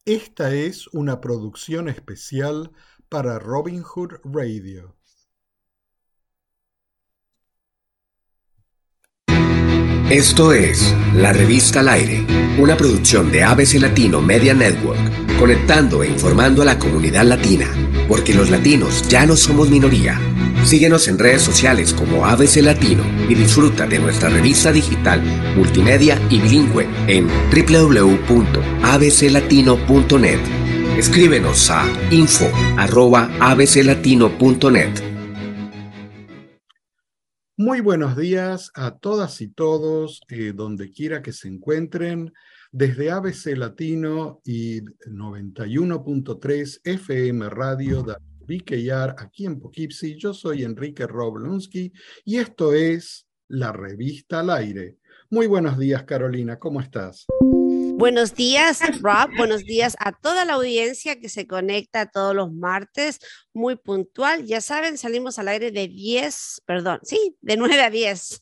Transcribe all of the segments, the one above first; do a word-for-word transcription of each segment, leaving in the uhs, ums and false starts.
Esta es una producción especial para Robin Hood Radio. Esto es La Revista al Aire, una producción de A B C Latino Media Network, conectando e informando a la comunidad latina, porque los latinos ya no somos minoría. Síguenos en redes sociales como A B C Latino y disfruta de nuestra revista digital, multimedia y bilingüe en doble u doble u doble u punto a b c latino punto net. Escríbenos a info arroba a b c latino punto net. Muy buenos días a todas y todos, eh, donde quiera que se encuentren, desde A B C Latino y noventa y uno punto tres F M Radio de Viqueyar, aquí en Poughkeepsie. Yo soy Enrique Roblonsky y esto es La Revista al Aire. Muy buenos días, Carolina, ¿cómo estás? Buenos días, Rob. Buenos días a toda la audiencia que se conecta todos los martes, muy puntual. Ya saben, salimos al aire de diez, perdón, sí, de nueve a diez.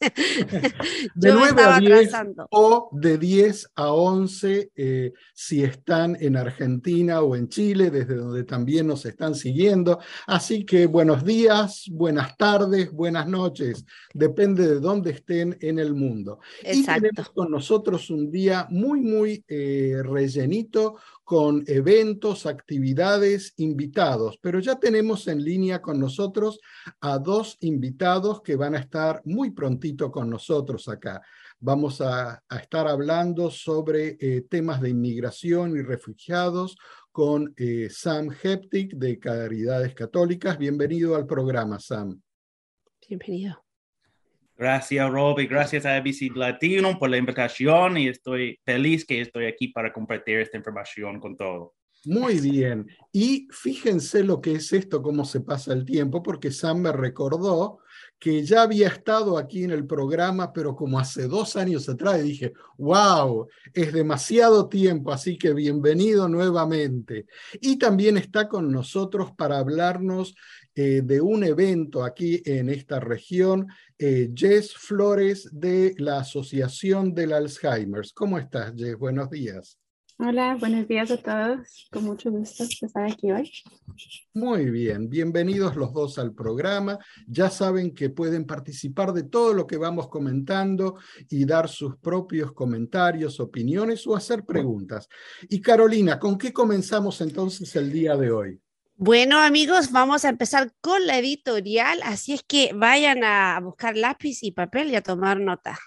De Yo me nueve a estaba diez atrasando. o de diez a once eh, si están en Argentina o en Chile, desde donde también nos están siguiendo. Así que buenos días, buenas tardes, buenas noches, depende de dónde estén en el mundo. Y Exacto. tenemos con nosotros un día muy, muy eh, rellenito con eventos, actividades, invitados, pero ya tenemos en línea con nosotros a dos invitados que van a estar muy prontito con nosotros acá. Vamos a, a estar hablando sobre eh, temas de inmigración y refugiados con eh, Sam Heptic de Caridades Católicas. Bienvenido al programa, Sam. Bienvenido. Gracias, Rob, y gracias a A B C Latino por la invitación y estoy feliz que estoy aquí para compartir esta información con todos. Muy bien. Y fíjense lo que es esto, cómo se pasa el tiempo, porque Sam me recordó que ya había estado aquí en el programa, pero como hace dos años atrás, y dije, wow, es demasiado tiempo, así que bienvenido nuevamente. Y también está con nosotros para hablarnos eh, de un evento aquí en esta región, eh, Jess Flores de la Asociación del Alzheimer. ¿Cómo estás, Jess? Buenos días. Hola, buenos días a todos. Con mucho gusto de estar aquí hoy. Muy bien, bienvenidos los dos al programa. Ya saben que pueden participar de todo lo que vamos comentando y dar sus propios comentarios, opiniones o hacer preguntas. Y Carolina, ¿con qué comenzamos entonces el día de hoy? Bueno, amigos, vamos a empezar con la editorial, así es que vayan a buscar lápiz y papel y a tomar nota.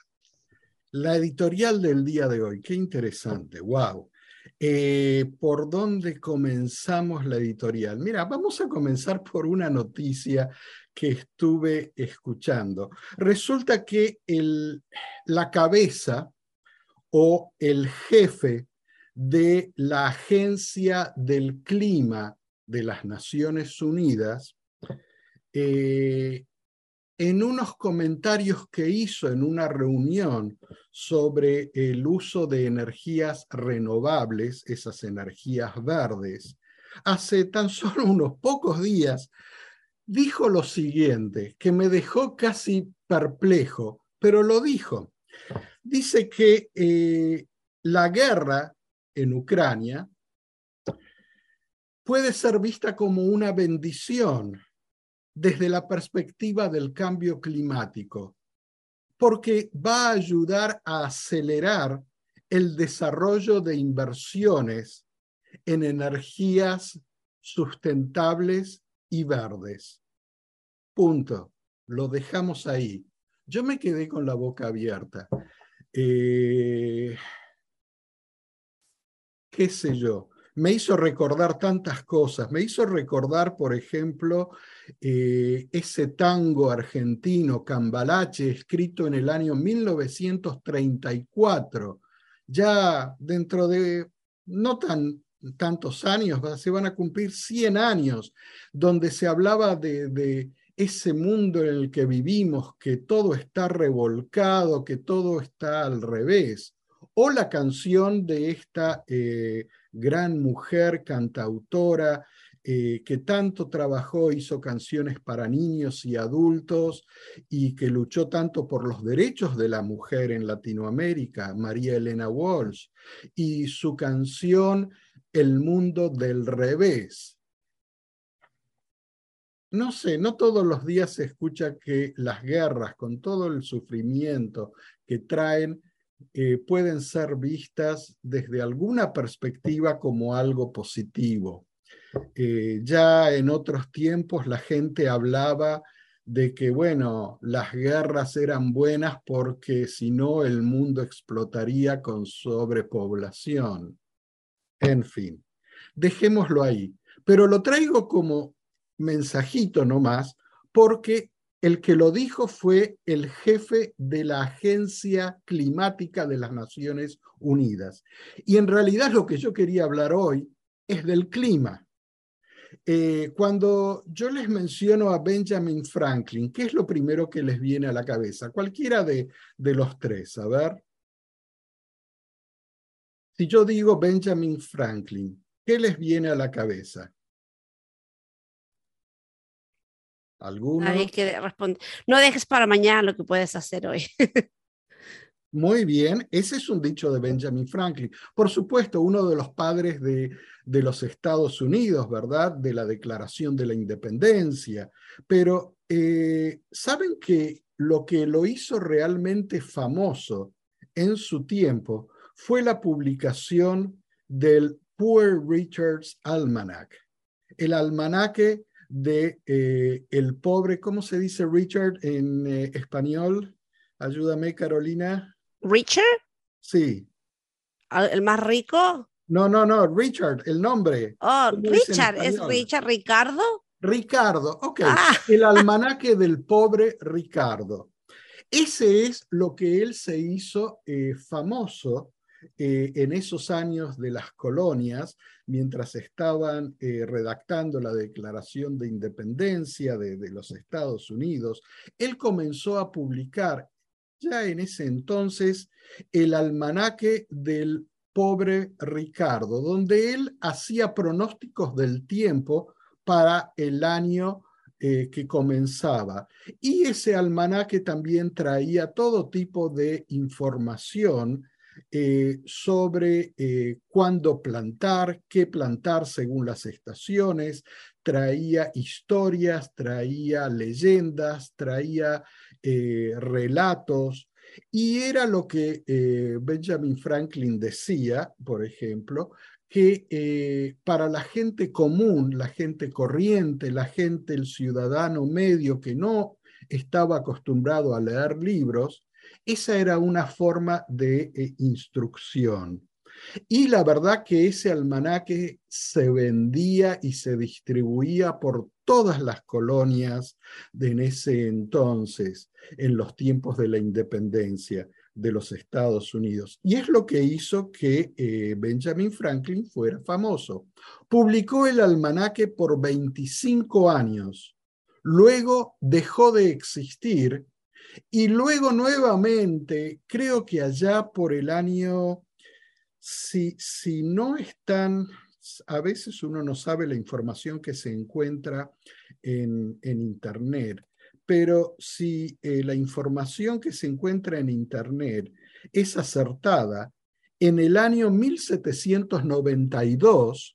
La editorial del día de hoy, qué interesante, wow. Eh, ¿por dónde comenzamos la editorial? Mira, vamos a comenzar por una noticia que estuve escuchando. Resulta que el, la cabeza o el jefe de la Agencia del Clima de las Naciones Unidas, eh, en unos comentarios que hizo en una reunión sobre el uso de energías renovables, esas energías verdes, hace tan solo unos pocos días, dijo lo siguiente, que me dejó casi perplejo, pero lo dijo. Dice que eh, la guerra en Ucrania puede ser vista como una bendición desde la perspectiva del cambio climático, porque va a ayudar a acelerar el desarrollo de inversiones en energías sustentables y verdes. Punto. Lo dejamos ahí. Yo me quedé con la boca abierta. Eh, ¿Qué sé yo? Me hizo recordar tantas cosas. Me hizo recordar, por ejemplo, eh, ese tango argentino, Cambalache, escrito en el año mil novecientos treinta y cuatro. Ya dentro de no tan tantos años, se van a cumplir cien años, donde se hablaba de, de ese mundo en el que vivimos, que todo está revolcado, que todo está al revés. O la canción de esta eh, gran mujer cantautora eh, que tanto trabajó, hizo canciones para niños y adultos y que luchó tanto por los derechos de la mujer en Latinoamérica, María Elena Walsh. Y su canción el mundo del revés. No sé, no todos los días se escucha que las guerras, con todo el sufrimiento que traen, eh, pueden ser vistas desde alguna perspectiva como algo positivo. Eh, ya en otros tiempos la gente hablaba de que, bueno, las guerras eran buenas porque si no el mundo explotaría con sobrepoblación. En fin, dejémoslo ahí. Pero lo traigo como mensajito nomás, porque el que lo dijo fue el jefe de la Agencia Climática de las Naciones Unidas. Y en realidad lo que yo quería hablar hoy es del clima. Eh, cuando yo les menciono a Benjamin Franklin, ¿qué es lo primero que les viene a la cabeza? Cualquiera de, de los tres, a ver. Si yo digo Benjamin Franklin, ¿qué les viene a la cabeza? ¿Alguno? Nadie quiere responder. No dejes para mañana lo que puedes hacer hoy. Muy bien, ese es un dicho de Benjamin Franklin. Por supuesto, uno de los padres de, de los Estados Unidos, ¿verdad? De la Declaración de la Independencia. Pero, eh, ¿saben que lo que lo hizo realmente famoso en su tiempo fue la publicación del Poor Richard's Almanac? El almanaque de eh, el pobre, ¿cómo se dice Richard en eh, español? Ayúdame, Carolina. ¿Richard? Sí. ¿El más rico? No, no, no, Richard, el nombre. Oh, ¿Cómo Richard, es, ¿es Richard Ricardo? Ricardo, ok. Ah. El almanaque del pobre Ricardo. Ese es lo que él se hizo eh, famoso eh, en esos años de las colonias, mientras estaban eh, redactando la Declaración de Independencia de, de los Estados Unidos. Él comenzó a publicar ya en ese entonces el almanaque del pobre Ricardo, donde él hacía pronósticos del tiempo para el año eh, que comenzaba. Y ese almanaque también traía todo tipo de información eh, sobre eh, cuándo plantar, qué plantar según las estaciones, traía historias, traía leyendas, traía eh, relatos, y era lo que eh, Benjamin Franklin decía, por ejemplo, que eh, para la gente común, la gente corriente, la gente, el ciudadano medio que no estaba acostumbrado a leer libros, esa era una forma de eh, instrucción. Y la verdad que ese almanaque se vendía y se distribuía por todas las colonias de en ese entonces, en los tiempos de la independencia de los Estados Unidos. Y es lo que hizo que eh, Benjamin Franklin fuera famoso. Publicó el almanaque por veinticinco años. Luego dejó de existir y luego nuevamente, creo que allá por el año... Si, si no están, a veces uno no sabe la información que se encuentra en, en Internet, pero si eh, la información que se encuentra en Internet es acertada, en el año mil setecientos noventa y dos,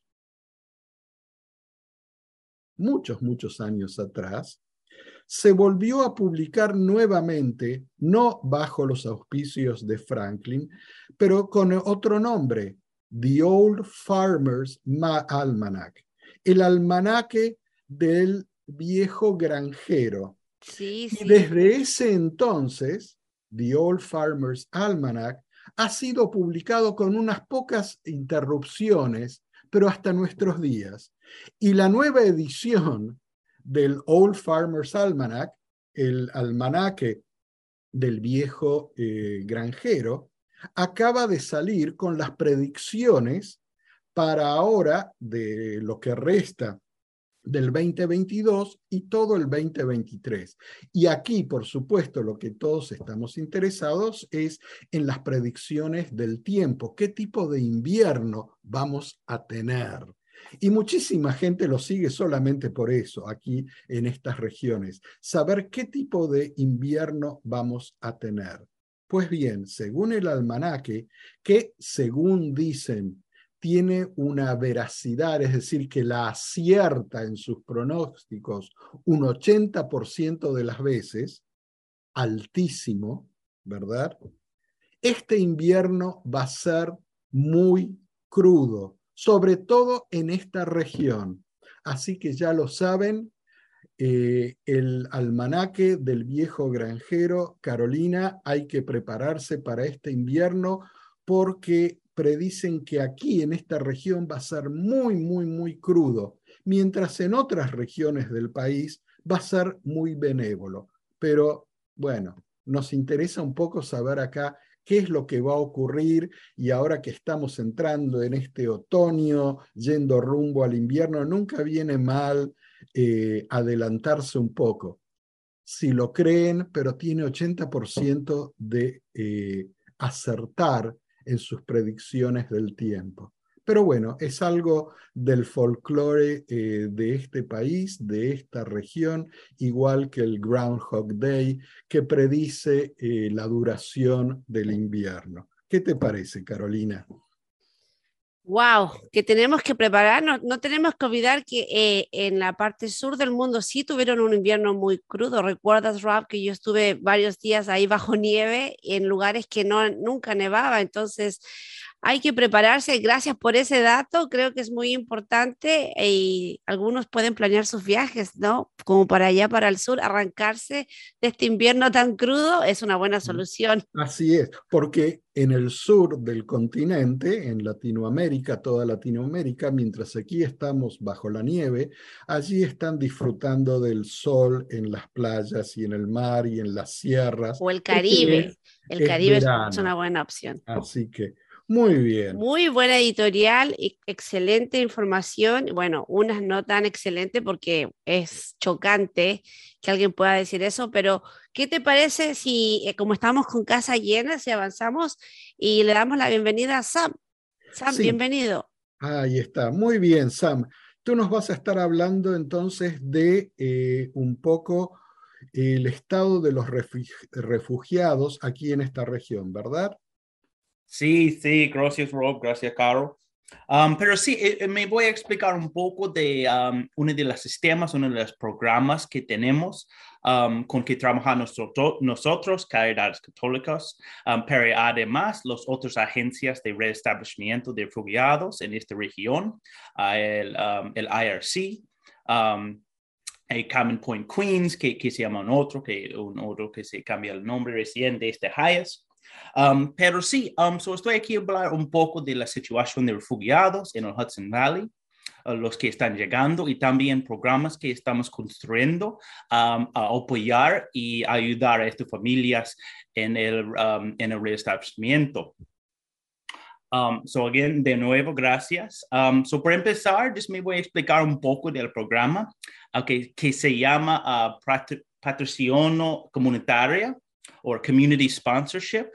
muchos, muchos años atrás, se volvió a publicar nuevamente, no bajo los auspicios de Franklin, pero con otro nombre, The Old Farmer's Almanac, el almanaque del viejo granjero. Sí, sí. Y desde ese entonces, The Old Farmer's Almanac ha sido publicado con unas pocas interrupciones, pero hasta nuestros días. Y la nueva edición del Old Farmer's Almanac, el almanaque del viejo eh, granjero, acaba de salir con las predicciones para ahora de lo que resta del veinte veintidós y todo el veinte veintitrés. Y aquí, por supuesto, lo que todos estamos interesados es en las predicciones del tiempo. ¿Qué tipo de invierno vamos a tener? Y muchísima gente lo sigue solamente por eso, aquí en estas regiones, saber qué tipo de invierno vamos a tener. Pues bien, según el almanaque, que según dicen tiene una veracidad, es decir, que la acierta en sus pronósticos un ochenta por ciento de las veces, altísimo, ¿verdad? Este invierno va a ser muy crudo, sobre todo en esta región. Así que ya lo saben, eh, el almanaque del viejo granjero, Carolina, hay que prepararse para este invierno porque predicen que aquí en esta región va a ser muy, muy, muy crudo, mientras en otras regiones del país va a ser muy benévolo. Pero bueno, nos interesa un poco saber acá qué es lo que va a ocurrir, y ahora que estamos entrando en este otoño, yendo rumbo al invierno, nunca viene mal eh, adelantarse un poco. Si lo creen, pero tiene ochenta por ciento de eh, acertar en sus predicciones del tiempo. Pero bueno, es algo del folclore eh, de este país, de esta región, igual que el Groundhog Day, que predice eh, la duración del invierno. ¿Qué te parece, Carolina? Wow, que tenemos que prepararnos. No tenemos que olvidar que eh, en la parte sur del mundo sí tuvieron un invierno muy crudo. ¿Recuerdas, Rob, que yo estuve varios días ahí bajo nieve en lugares que no, nunca nevaba? Entonces hay que prepararse. Gracias por ese dato. Creo que es muy importante y algunos pueden planear sus viajes, ¿no? Como para allá, para el sur, arrancarse de este invierno tan crudo es una buena solución. Así es, porque en el sur del continente, en Latinoamérica, toda Latinoamérica, mientras aquí estamos bajo la nieve, allí están disfrutando del sol en las playas y en el mar y en las sierras. O el Porque Caribe. es, El es Caribe es una verano, buena opción. así que muy bien. Muy buena editorial, y excelente información. Bueno, unas no tan excelente porque es chocante que alguien pueda decir eso, pero ¿qué te parece si, eh, como estamos con casa llena, si avanzamos y le damos la bienvenida a Sam? Sam, Sí, bienvenido. ahí está, muy bien, Sam. Tú nos vas a estar hablando entonces de eh, un poco el estado de los refugiados aquí en esta región, ¿verdad? Sí, sí, gracias Rob, gracias Caro. Um, pero sí, eh, me voy a explicar un poco de um, uno de los sistemas, uno de los programas que tenemos um, con que trabajamos nosotros, nosotros Caridades Católicas, um, pero además las otras agencias de restablecimiento de refugiados en esta región, uh, el, um, el I R C, um, el Common Point Queens, que, que se llama un otro, que, un otro que se cambia el nombre recién de este Hayes. Um, pero sí, um, so estoy aquí a hablar un poco de la situación de refugiados en el Hudson Valley, uh, los que están llegando, y también programas que estamos construyendo um, a apoyar y ayudar a estas familias en el, um, en el restablecimiento. Um, so again, de nuevo, gracias. Um, so para empezar, just me voy a explicar un poco del programa uh, que, que se llama uh, Patrocinio Comunitaria o Community Sponsorship.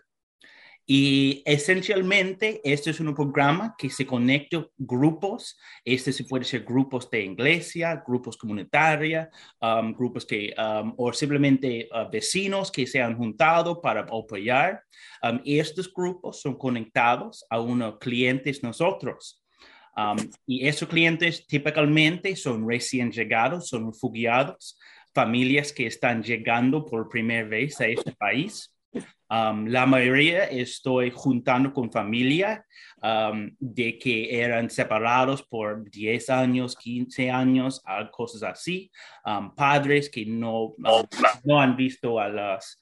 Y esencialmente, este es un programa que se conecta grupos. Este se puede ser grupos de iglesia, grupos comunitarios, um, grupos que, um, o simplemente uh, vecinos que se han juntado para apoyar. Um, y estos grupos son conectados a unos clientes nosotros. Um, y esos clientes típicamente son recién llegados, son refugiados, familias que están llegando por primera vez a este país. Um, la mayoría estoy juntando con familia um, de que eran separados por diez años, quince años, cosas así. Um, padres que no, um, no han visto a las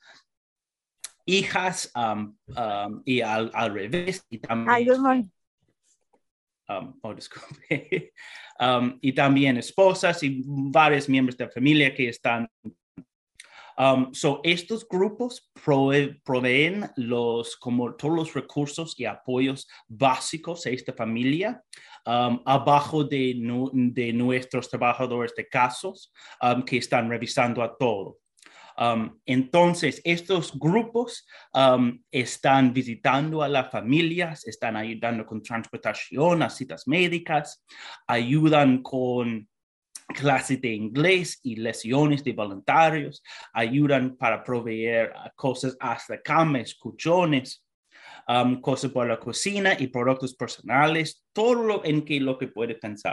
hijas um, um, y al, al revés. Y también, Hi, good morning. Um, oh, disculpe. Um, y también esposas y varios miembros de la familia que están. Um, so estos grupos prove proveen los, como todos los recursos y apoyos básicos a esta familia, um, abajo de, nu de nuestros trabajadores de casos um, que están revisando a todo. Um, entonces, estos grupos um, están visitando a las familias, están ayudando con transportación a citas médicas, ayudan con clases de inglés y lesiones de voluntarios, ayudan para proveer cosas hasta camas, colchones. um, cosas para la cocina y productos personales, todo lo en que lo que puede pensar.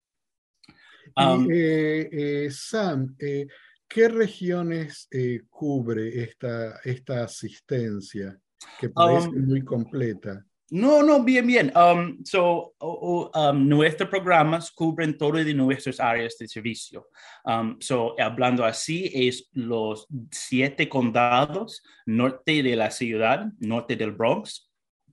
Um, y eh, eh, Sam, eh, ¿qué regiones eh, cubre esta, esta asistencia que parece um, muy completa? No, no, bien, bien. Um, so, uh, um, nuestros programas cubren todas de nuestras áreas de servicio. Um, so, hablando así, es los siete condados norte de la ciudad, norte del Bronx.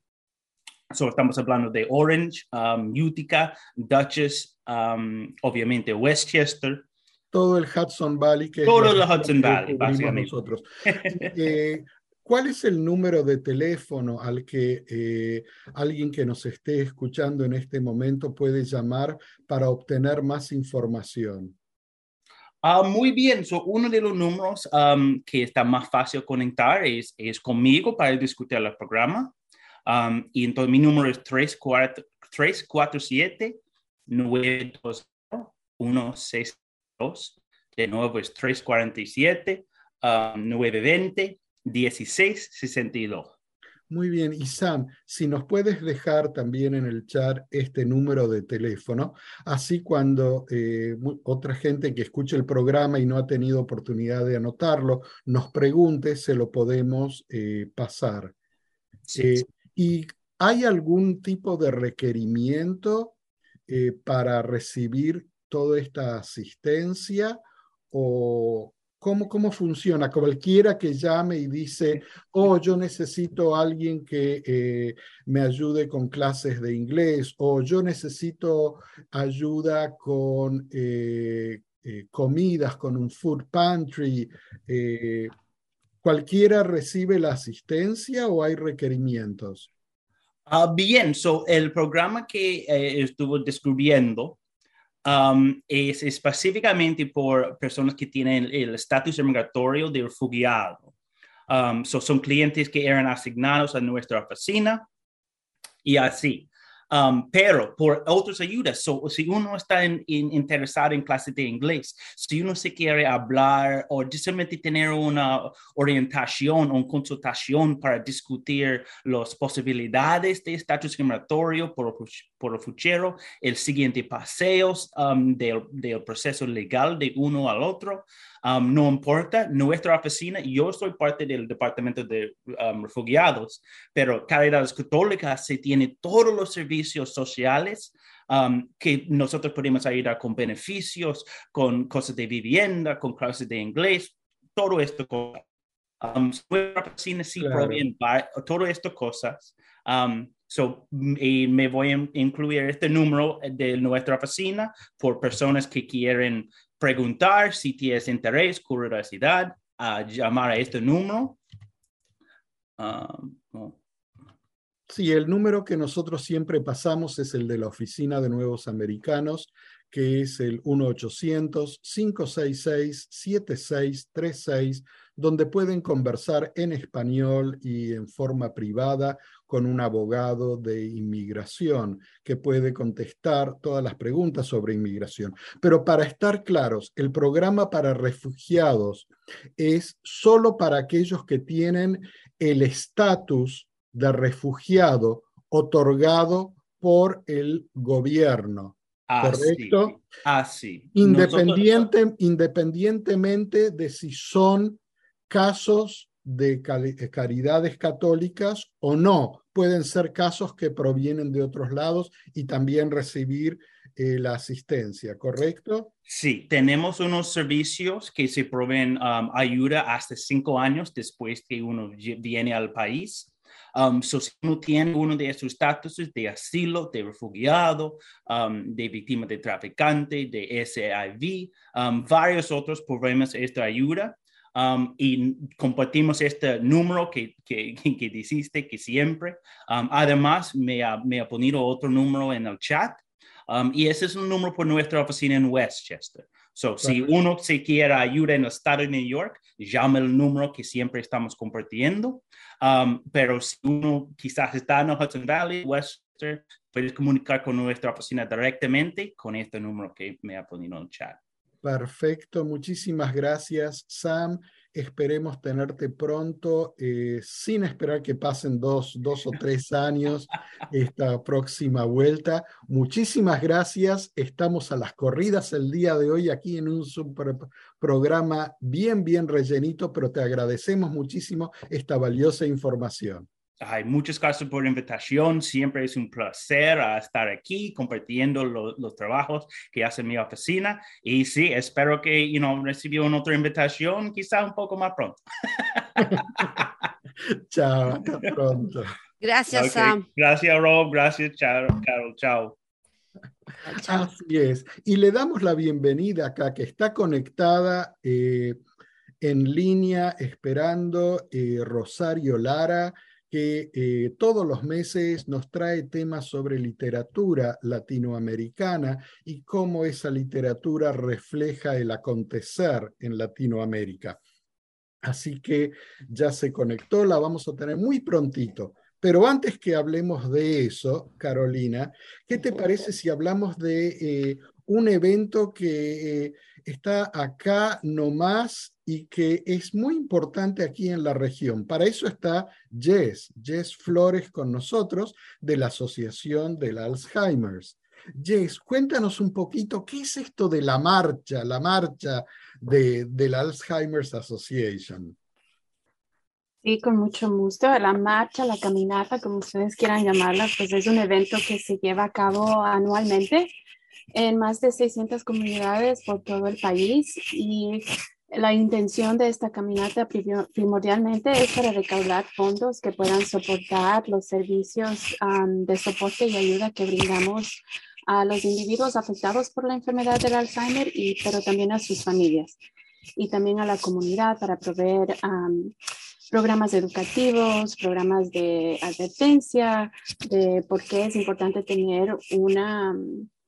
So, estamos hablando de Orange, um, Utica, Dutchess, um, obviamente Westchester. Todo el Hudson Valley, que todo es el Hudson que Valley, cubrimos básicamente. nosotros. eh, ¿Cuál es el número de teléfono al que eh, alguien que nos esté escuchando en este momento puede llamar para obtener más información? Uh, muy bien, so, uno de los números um, que está más fácil conectar es, es conmigo para discutir el programa. Um, y entonces mi número es tres cuatro siete, nueve dos cero, uno seis dos. De nuevo es tres cuatro siete, um, nueve dos cero, dieciséis sesenta y dos. Muy bien, y Sam, si nos puedes dejar también en el chat este número de teléfono, así cuando eh, otra gente que escuche el programa y no ha tenido oportunidad de anotarlo, nos pregunte, se lo podemos eh, pasar. Sí. Eh, ¿Y hay algún tipo de requerimiento eh, para recibir toda esta asistencia? ¿O cómo, cómo funciona? Cualquiera que llame y dice, oh, yo necesito a alguien que eh, me ayude con clases de inglés, o yo necesito ayuda con eh, eh, comidas, con un food pantry, eh, ¿cualquiera recibe la asistencia o hay requerimientos? Uh, bien, so el programa que eh, estuvo descubriendo um, es específicamente por personas que tienen el estatus migratorio de refugiado. Um, so son clientes que eran asignados a nuestra oficina y así. Um, pero por otras ayudas, so, si uno está en, in, interesado en clases de inglés, si uno se quiere hablar o simplemente tener una orientación o una consultación para discutir las posibilidades de estatus migratorio por, por el futuro, el siguiente paseos um, del, del proceso legal de uno al otro, um, no importa, nuestra oficina, yo soy parte del departamento de um, refugiados, pero Caridad Católica se tiene todos los servicios sociales um, que nosotros podemos ayudar con beneficios, con cosas de vivienda, con clases de inglés, todo esto. Um, nuestra oficina sí Claro. provee todo esto cosas. Um, so, y me voy a incluir este número de nuestra oficina por personas que quieren preguntar si tienes interés, curiosidad, a llamar a este número. Um, oh. Sí, el número que nosotros siempre pasamos es el de la Oficina de Nuevos Americanos, que es el uno ochocientos, cinco seis seis, siete seis tres seis, donde pueden conversar en español y en forma privada con un abogado de inmigración que puede contestar todas las preguntas sobre inmigración. Pero para estar claros, el programa para refugiados es solo para aquellos que tienen el estatus de refugiado otorgado por el gobierno, ¿correcto? Así. Ah, Independiente, Nosotros... independientemente de si son casos de caridades católicas o no. Pueden ser casos que provienen de otros lados y también recibir eh, la asistencia, ¿correcto? Sí, tenemos unos servicios que se proveen um, ayuda hasta cinco años después que uno viene al país. Um, so, si uno tiene uno de esos estatutos de asilo, de refugiado, um, de víctima de traficante, de S I V, um, varios otros programas esta ayuda. Um, y compartimos este número que, que, que dijiste que siempre. Um, además, me ha, me ha ponido otro número en el chat. Um, y ese es un número por nuestra oficina en Westchester. So, si uno se quiere ayuda en el estado de New York, llame el número que siempre estamos compartiendo. Um, pero si uno quizás está en el Hudson Valley, Westchester, puedes comunicar con nuestra oficina directamente con este número que me ha ponido en el chat. Perfecto, muchísimas gracias, Sam. Esperemos tenerte pronto, eh, sin esperar que pasen dos, dos o tres años esta próxima vuelta. Muchísimas gracias. Estamos a las corridas el día de hoy aquí en un super programa bien, bien rellenito, pero te agradecemos muchísimo esta valiosa información. Ay, muchas gracias por la invitación. Siempre es un placer uh, estar aquí compartiendo lo, los trabajos que hace mi oficina. Y sí, espero que you know, reciba una otra invitación, quizá un poco más pronto. Chao, hasta pronto. Gracias, Okay. Sam. Gracias, Rob. Gracias, Carol. Chao. Chao. Así es. Y le damos la bienvenida acá, que está conectada eh, en línea, esperando eh, Rosario Lara, que eh, todos los meses nos trae temas sobre literatura latinoamericana y cómo esa literatura refleja el acontecer en Latinoamérica. Así que ya se conectó, la vamos a tener muy prontito. Pero antes que hablemos de eso, Carolina, ¿qué te parece si hablamos de eh, un evento que eh, está acá nomás y que es muy importante aquí en la región? Para eso está Jess, Jess Flores con nosotros de la Asociación del Alzheimer's. Jess, cuéntanos un poquito, ¿qué es esto de la marcha, la marcha de, de la Alzheimer's Association? Sí, con mucho gusto. La marcha, la caminata, como ustedes quieran llamarla, pues es un evento que se lleva a cabo anualmente en más de seiscientas comunidades por todo el país, y la intención de esta caminata primordialmente es para recaudar fondos que puedan soportar los servicios um, de soporte y ayuda que brindamos a los individuos afectados por la enfermedad del Alzheimer, y, pero también a sus familias y también a la comunidad para proveer um, programas educativos, programas de advertencia, de por qué es importante tener una,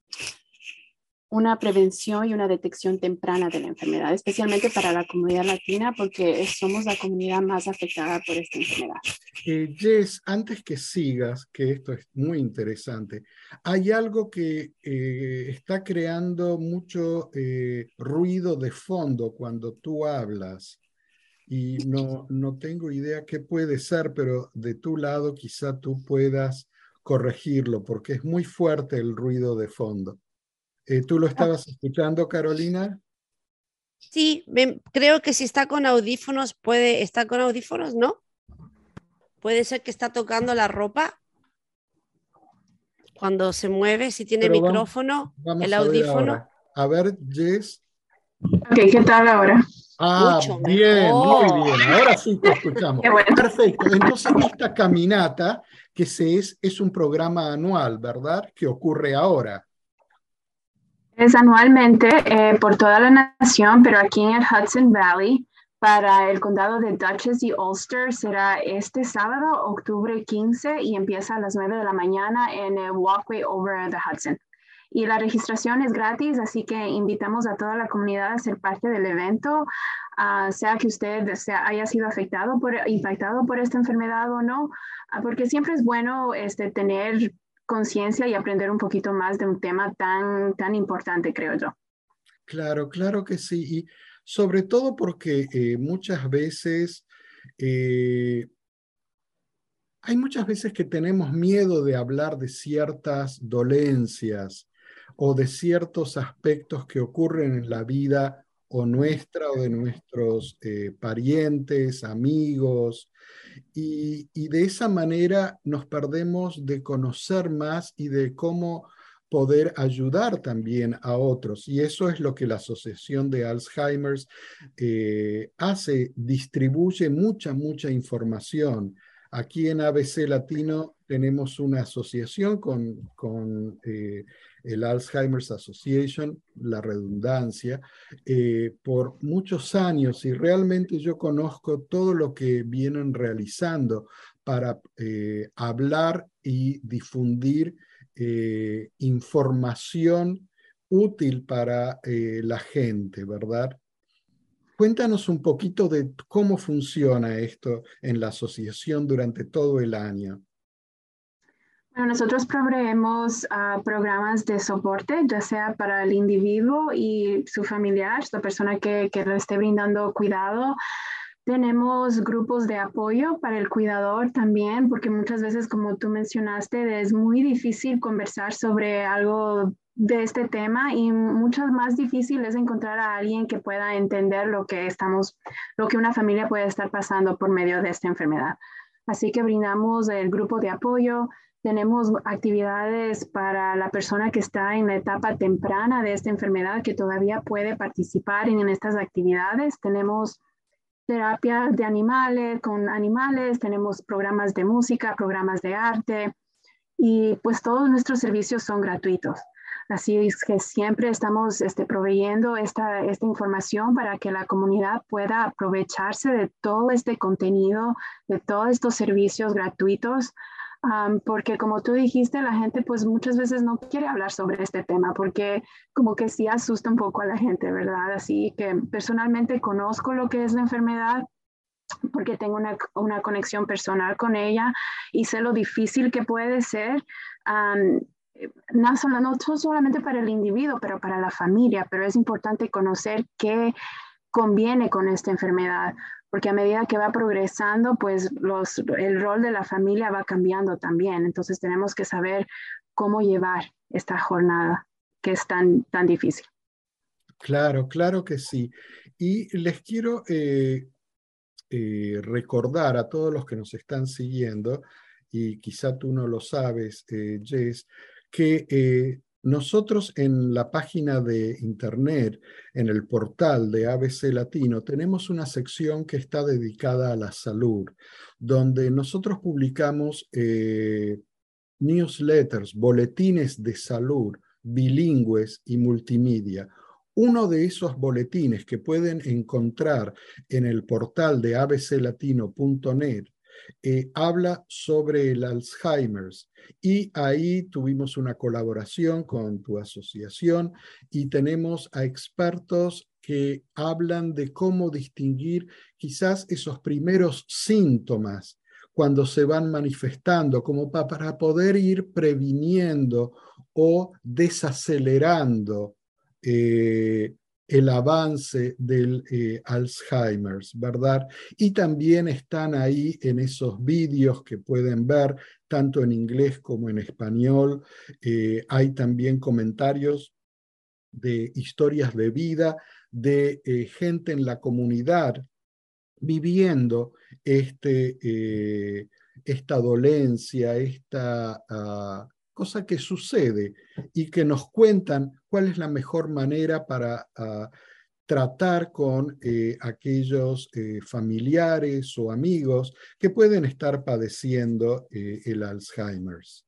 una prevención y una detección temprana de la enfermedad, especialmente para la comunidad latina, porque somos la comunidad más afectada por esta enfermedad. Eh, Jess, antes que sigas, que esto es muy interesante, hay algo que eh, está creando mucho eh, ruido de fondo cuando tú hablas. Y no, no tengo idea qué puede ser, pero de tu lado quizá tú puedas corregirlo, porque es muy fuerte el ruido de fondo. Eh, ¿Tú lo estabas escuchando, Carolina? Sí, me, creo que si está con audífonos, puede estar con audífonos, ¿no? Puede ser que está tocando la ropa cuando se mueve, si tiene Pero micrófono, vamos, vamos el a ver audífono. ahora. A ver, Jess. Ok, ¿qué tal ahora? Ah, Mucho bien, mejor. muy bien. Ahora sí te escuchamos. Qué bueno. Perfecto. Entonces, esta caminata que se es, es un programa anual, ¿verdad? Que ocurre ahora. Es anualmente eh, por toda la nación, pero aquí en el Hudson Valley, para el condado de Dutchess y Ulster, será este sábado, octubre quince, y empieza a las nueve de la mañana en el Walkway over the Hudson. Y la registración es gratis, así que invitamos a toda la comunidad a ser parte del evento, uh, sea que usted sea, haya sido afectado por, impactado por esta enfermedad o no, uh, porque siempre es bueno este, tener conciencia y aprender un poquito más de un tema tan, tan importante, creo yo. Claro, claro que sí. Y sobre todo porque eh, muchas veces, eh, hay muchas veces que tenemos miedo de hablar de ciertas dolencias o de ciertos aspectos que ocurren en la vida o nuestra o de nuestros eh, parientes, amigos, y, y de esa manera nos perdemos de conocer más y de cómo poder ayudar también a otros. Y eso es lo que la Asociación de Alzheimer's eh, hace, distribuye mucha, mucha información. Aquí en A B C Latino tenemos una asociación con, con eh, el Alzheimer's Association, la redundancia, eh, por muchos años, y realmente yo conozco todo lo que vienen realizando para eh, hablar y difundir eh, información útil para eh, la gente, ¿verdad? Cuéntanos un poquito de cómo funciona esto en la asociación durante todo el año. Bueno, nosotros proveemos uh, programas de soporte, ya sea para el individuo y su familiar, la persona que, que le esté brindando cuidado. Tenemos grupos de apoyo para el cuidador también, porque muchas veces, como tú mencionaste, es muy difícil conversar sobre algo de este tema y mucho más difícil es encontrar a alguien que pueda entender lo que estamos, lo que una familia puede estar pasando por medio de esta enfermedad. Así que brindamos el grupo de apoyo. Tenemos actividades para la persona que está en la etapa temprana de esta enfermedad, que todavía puede participar en, en estas actividades. Tenemos terapia de animales, con animales, tenemos programas de música, programas de arte y pues todos nuestros servicios son gratuitos. Así es que siempre estamos este, proveyendo esta, esta información para que la comunidad pueda aprovecharse de todo este contenido, de todos estos servicios gratuitos. Um, porque como tú dijiste, la gente pues muchas veces no quiere hablar sobre este tema porque como que sí asusta un poco a la gente, ¿verdad? Así que personalmente conozco lo que es la enfermedad porque tengo una, una conexión personal con ella y sé lo difícil que puede ser, um, no, solo, no solamente para el individuo, pero para la familia, pero es importante conocer qué conviene con esta enfermedad, porque a medida que va progresando, pues los, el rol de la familia va cambiando también. Entonces tenemos que saber cómo llevar esta jornada que es tan, tan difícil. Claro, claro que sí. Y les quiero eh, eh, recordar a todos los que nos están siguiendo, y quizá tú no lo sabes, eh, Jess, que eh, nosotros en la página de internet, en el portal de A B C Latino, tenemos una sección que está dedicada a la salud, donde nosotros publicamos eh, newsletters, boletines de salud, bilingües y multimedia. Uno de esos boletines que pueden encontrar en el portal de a b c latino punto net eh, habla sobre el Alzheimer's y ahí tuvimos una colaboración con tu asociación y tenemos a expertos que hablan de cómo distinguir quizás esos primeros síntomas cuando se van manifestando, como para poder ir previniendo o desacelerando eh, el avance del eh, Alzheimer's, ¿verdad? Y también están ahí en esos vídeos que pueden ver, tanto en inglés como en español. Eh, hay también comentarios de historias de vida de eh, gente en la comunidad viviendo este, eh, esta dolencia, esta uh, cosa que sucede y que nos cuentan cuál es la mejor manera para uh, tratar con eh, aquellos eh, familiares o amigos que pueden estar padeciendo eh, el Alzheimer's.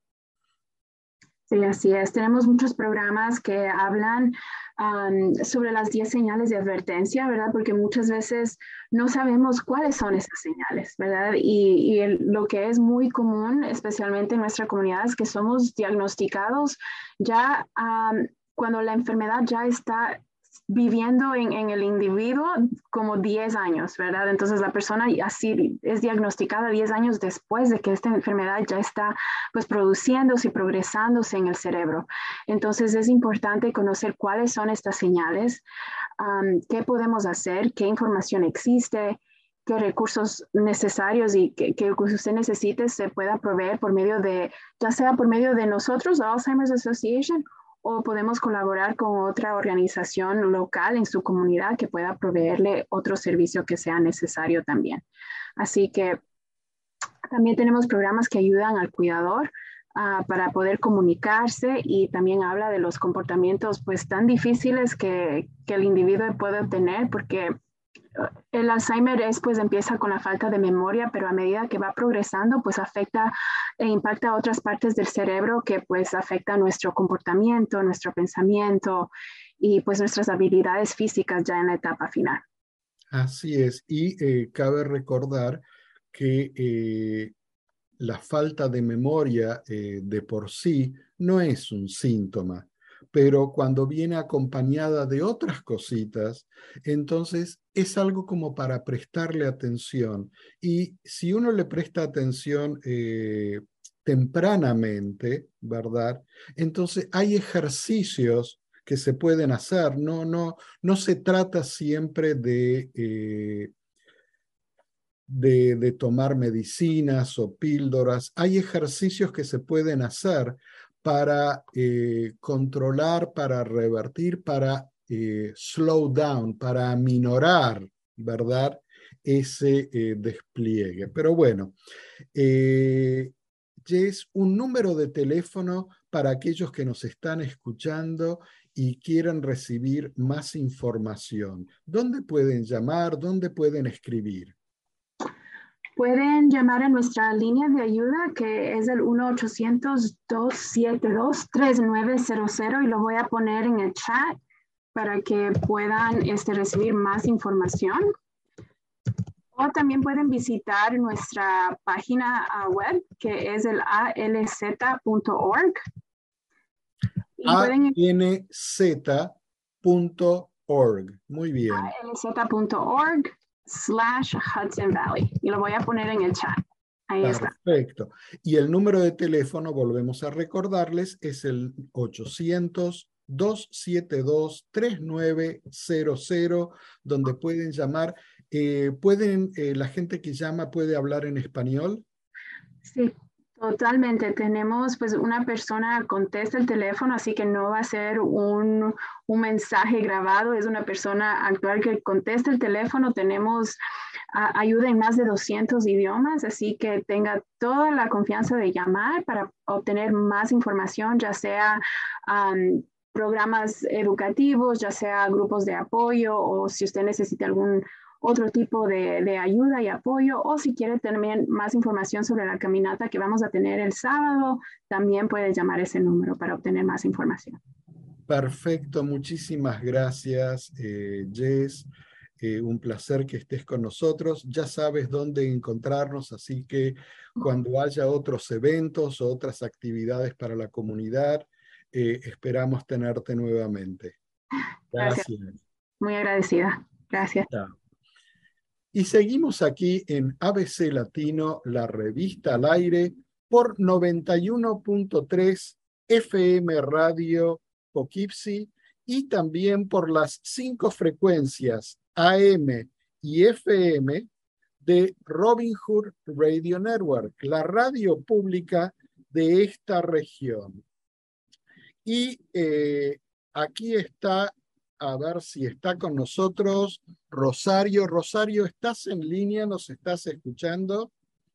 Sí, así es. Tenemos muchos programas que hablan um, sobre las diez señales de advertencia, ¿verdad? Porque muchas veces no sabemos cuáles son esas señales, ¿verdad? Y, y el, lo que es muy común, especialmente en nuestra comunidad, es que somos diagnosticados ya um, cuando la enfermedad ya está viviendo en, en el individuo como diez años, ¿verdad? Entonces la persona así es diagnosticada diez años después de que esta enfermedad ya está pues produciéndose y progresándose en el cerebro. Entonces es importante conocer cuáles son estas señales, um, qué podemos hacer, qué información existe, qué recursos necesarios y que, que usted necesite se pueda proveer por medio de, ya sea por medio de nosotros, la Alzheimer's Association, o podemos colaborar con otra organización local en su comunidad que pueda proveerle otro servicio que sea necesario también. Así que también tenemos programas que ayudan al cuidador uh, para poder comunicarse y también habla de los comportamientos pues tan difíciles que, que el individuo puede tener porque el Alzheimer es, pues empieza con la falta de memoria, pero a medida que va progresando, pues afecta e impacta a otras partes del cerebro que pues afecta nuestro comportamiento, nuestro pensamiento y pues nuestras habilidades físicas ya en la etapa final. Así es, y eh, cabe recordar que eh, la falta de memoria eh, de por sí no es un síntoma, pero cuando viene acompañada de otras cositas, entonces es algo como para prestarle atención. Y si uno le presta atención eh, tempranamente, ¿verdad? Entonces hay ejercicios que se pueden hacer, no, no, no se trata siempre de, eh, de, de tomar medicinas o píldoras, hay ejercicios que se pueden hacer para eh, controlar, para revertir, para eh, slow down, para aminorar, ¿verdad? Ese eh, despliegue. Pero bueno, eh, Jess, un número de teléfono para aquellos que nos están escuchando y quieren recibir más información. ¿Dónde pueden llamar? ¿Dónde pueden escribir? Pueden llamar a nuestra línea de ayuda, que es el uno ochocientos, dos siete dos, tres nueve cero cero, y lo voy a poner en el chat para que puedan este, recibir más información. O también pueden visitar nuestra página uh, web, que es el A L Z punto org. A N Z punto org. Muy bien. A L Z punto org slash Hudson Valley. Y lo voy a poner en el chat. Ahí está. Perfecto. Y el número de teléfono, volvemos a recordarles, es el ochocientos, dos siete dos, tres nueve cero cero, donde pueden llamar. Eh, ¿pueden, eh, la gente que llama puede hablar en español? Sí, totalmente. Tenemos, pues, una persona contesta el teléfono, así que no va a ser un, un mensaje grabado, es una persona actual que contesta el teléfono. Tenemos uh, ayuda en más de doscientos idiomas, así que tenga toda la confianza de llamar para obtener más información, ya sea um, programas educativos, ya sea grupos de apoyo, o si usted necesita algún otro tipo de, de ayuda y apoyo, o si quiere también más información sobre la caminata que vamos a tener el sábado, también puede llamar ese número para obtener más información. Perfecto, muchísimas gracias, eh, Jess. Eh, un placer que estés con nosotros. Ya sabes dónde encontrarnos, así que cuando haya otros eventos o otras actividades para la comunidad, eh, esperamos tenerte nuevamente. Gracias. Gracias. Muy agradecida. Gracias. Chao. Y seguimos aquí en A B C Latino, la revista al aire, por noventa y uno punto tres F M Radio Poughkeepsie y también por las cinco frecuencias A M y F M de Robin Hood Radio Network, la radio pública de esta región. Y eh, aquí está, a ver si está con nosotros Rosario. Rosario, ¿estás en línea? ¿Nos estás escuchando?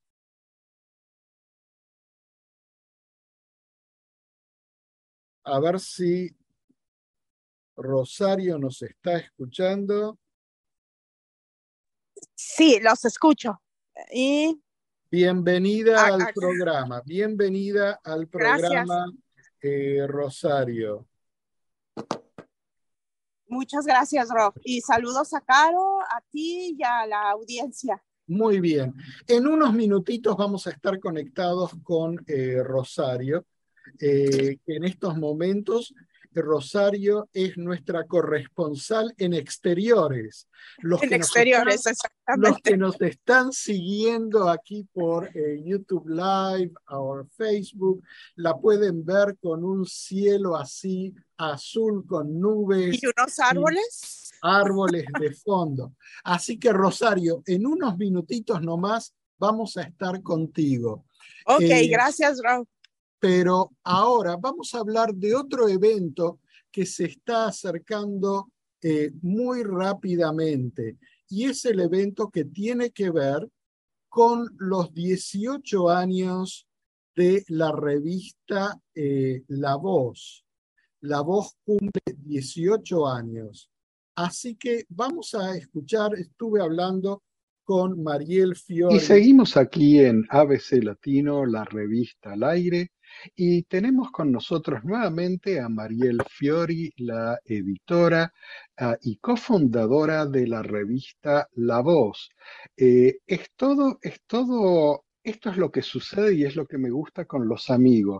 A ver si Rosario nos está escuchando. Sí, los escucho. Y... Bienvenida a, al a... programa, bienvenida al programa, eh, Rosario. Muchas gracias, Rob. Y saludos a Caro, a ti y a la audiencia. Muy bien. En unos minutitos vamos a estar conectados con eh, Rosario. Eh, en estos momentos, Rosario es nuestra corresponsal en exteriores. Los en que exteriores, están, exactamente. Los que nos están siguiendo aquí por eh, YouTube Live o Facebook, la pueden ver con un cielo así azul con nubes. Y unos árboles. Y árboles de fondo. Así que, Rosario, en unos minutitos nomás vamos a estar contigo. Ok, eh, gracias, Rob. Pero ahora vamos a hablar de otro evento que se está acercando eh, muy rápidamente, y es el evento que tiene que ver con los dieciocho años de la revista eh, La Voz. La Voz cumple dieciocho años. Así que vamos a escuchar, estuve hablando con Mariel Fiori. Y seguimos aquí en A B C Latino, la revista al aire, y tenemos con nosotros nuevamente a Mariel Fiori, la editora uh, y cofundadora de la revista La Voz. Eh, es todo, es todo, esto es lo que sucede y es lo que me gusta con los amigos.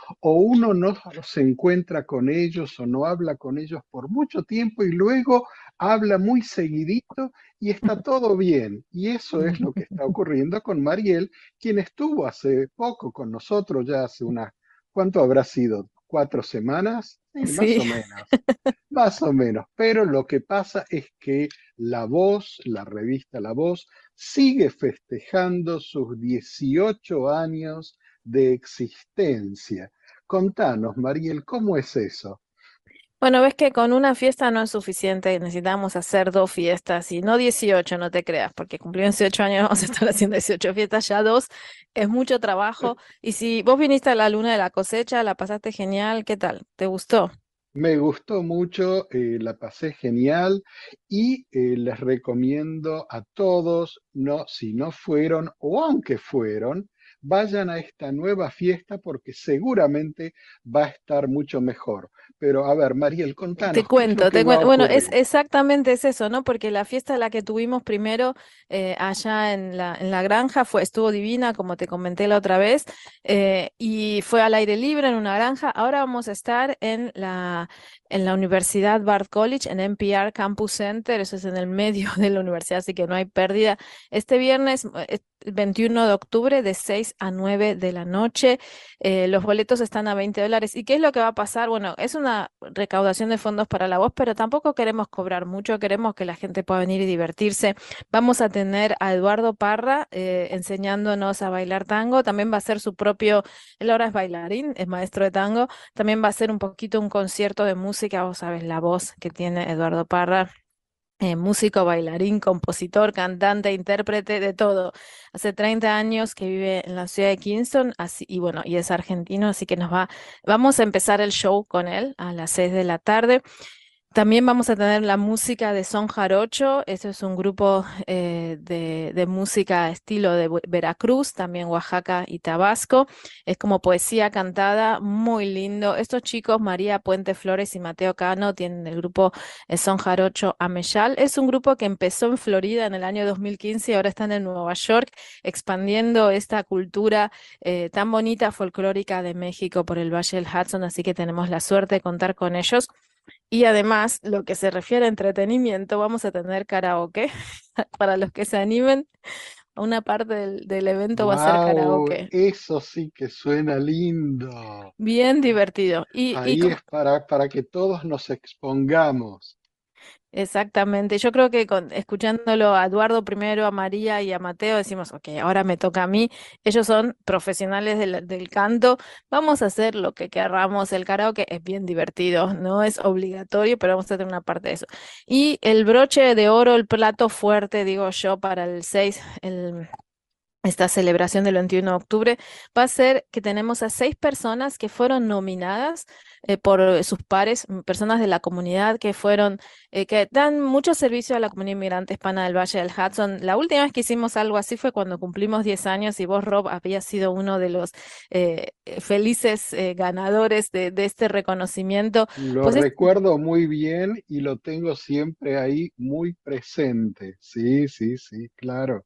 o uno no se encuentra con ellos o no habla con ellos por mucho tiempo y luego habla muy seguidito y está todo bien. Y eso es lo que está ocurriendo con Mariel, quien estuvo hace poco con nosotros, ya hace unas, ¿cuánto habrá sido? ¿Cuatro semanas? Sí, más Sí. o menos. Más o menos, pero lo que pasa es que La Voz, la revista La Voz, sigue festejando sus dieciocho años de existencia. Contanos, Mariel, ¿cómo es eso? Bueno, ves que con una fiesta no es suficiente, necesitamos hacer dos fiestas y no dieciocho, no te creas, porque cumplieron dieciocho años, vamos a estar haciendo dieciocho fiestas, ya dos, es mucho trabajo. Y si vos viniste a la luna de la cosecha, la pasaste genial, ¿qué tal? ¿Te gustó? Me gustó mucho, eh, la pasé genial y eh, les recomiendo a todos, no, si no fueron o aunque fueron, vayan a esta nueva fiesta porque seguramente va a estar mucho mejor. Pero a ver, Mariel, Te contanos, ¿qué es lo cuento, que te va a cuento. Bueno, es ocurrir? exactamente es eso, ¿no? Porque la fiesta la que tuvimos primero eh, allá en la, en la granja fue, estuvo divina, como te comenté la otra vez, eh, y fue al aire libre en una granja. Ahora vamos a estar en la, en la Universidad Bard College, en N P R Campus Center, eso es en el medio de la universidad, así que no hay pérdida. Este viernes, eh, veintiuno de octubre, de seis a nueve de la noche. Eh, los boletos están a veinte dólares. ¿Y qué es lo que va a pasar? Bueno, es una recaudación de fondos para la voz, pero tampoco queremos cobrar mucho, queremos que la gente pueda venir y divertirse. Vamos a tener a Eduardo Parra eh, enseñándonos a bailar tango. También va a ser su propio, él ahora es bailarín, es maestro de tango. También va a ser un poquito un concierto de música, vos sabes la voz que tiene Eduardo Parra. Eh, músico, bailarín, compositor, cantante, intérprete, de todo. Hace treinta años que vive en la ciudad de Kingston, así, y bueno, y es argentino, así que nos va, vamos a empezar el show con él a las seis de la tarde. También vamos a tener la música de Son Jarocho, eso es un grupo eh, de, de música estilo de Bu- Veracruz, también Oaxaca y Tabasco. Es como poesía cantada, muy lindo. Estos chicos, María Puente Flores y Mateo Cano, tienen el grupo eh, Son Jarocho Ameyal. Es un grupo que empezó en Florida en el año dos mil quince y ahora están en Nueva York, expandiendo esta cultura eh, tan bonita, folclórica de México por el Valle del Hudson, así que tenemos la suerte de contar con ellos. Y además, lo que se refiere a entretenimiento, vamos a tener karaoke para los que se animen. Una parte del, del evento va a ser ¡Wow! karaoke. Eso sí que suena lindo. Bien divertido. Y, y Ahí como- es para, para que todos nos expongamos. exactamente, yo creo que con, escuchándolo a Eduardo primero, a María y a Mateo, decimos, ok, ahora me toca a mí. Ellos son profesionales del, del canto. Vamos a hacer lo que querramos. El karaoke es bien divertido, no es obligatorio, pero vamos a tener una parte de eso. Y el broche de oro, el plato fuerte, digo yo, para el seis, el esta celebración del veintiuno de octubre va a ser que tenemos a seis personas que fueron nominadas eh, por eh, sus pares, mm, personas de la comunidad que fueron, eh, que dan mucho servicio a la comunidad inmigrante hispana del Valle del Hudson. La última vez que hicimos algo así fue cuando cumplimos diez años y vos, Rob, habías sido uno de los eh, eh, felices eh, ganadores de, de este reconocimiento. Lo Pues es recuerdo muy bien y lo tengo siempre ahí muy presente. Sí, sí, sí, claro.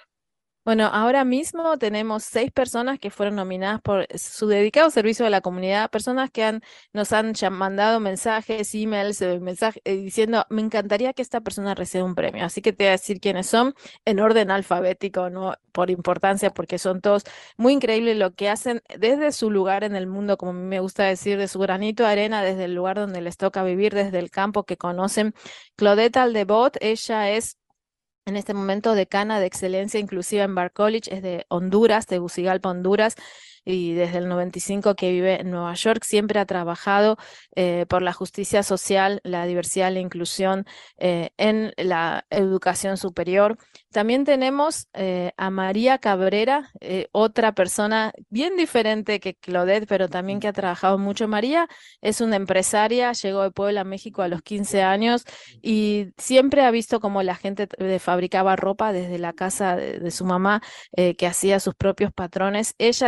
bueno, ahora mismo tenemos seis personas que fueron nominadas por su dedicado servicio a la comunidad, personas que han, nos han llam- mandado mensajes, emails, eh, mensaje- eh, diciendo, me encantaría que esta persona reciba un premio. Así que te voy a decir quiénes son en orden alfabético, no por importancia, porque son todos muy increíbles lo que hacen desde su lugar en el mundo, como a mí me gusta decir, de su granito de arena, desde el lugar donde les toca vivir, desde el campo que conocen. Claudette Aldebot, ella es en este momento decana de excelencia inclusiva en Bar College, es de Honduras, de Tegucigalpa, Honduras, y desde el noventa y cinco que vive en Nueva York, siempre ha trabajado eh, por la justicia social, la diversidad y la inclusión eh, en la educación superior. También tenemos eh, a María Cabrera, eh, otra persona bien diferente que Claudette, pero también que ha trabajado mucho. María es una empresaria, llegó de Puebla, México a los quince años y siempre ha visto cómo la gente eh, fabricaba ropa desde la casa de, de su mamá, eh, que hacía sus propios patrones. Ella eh,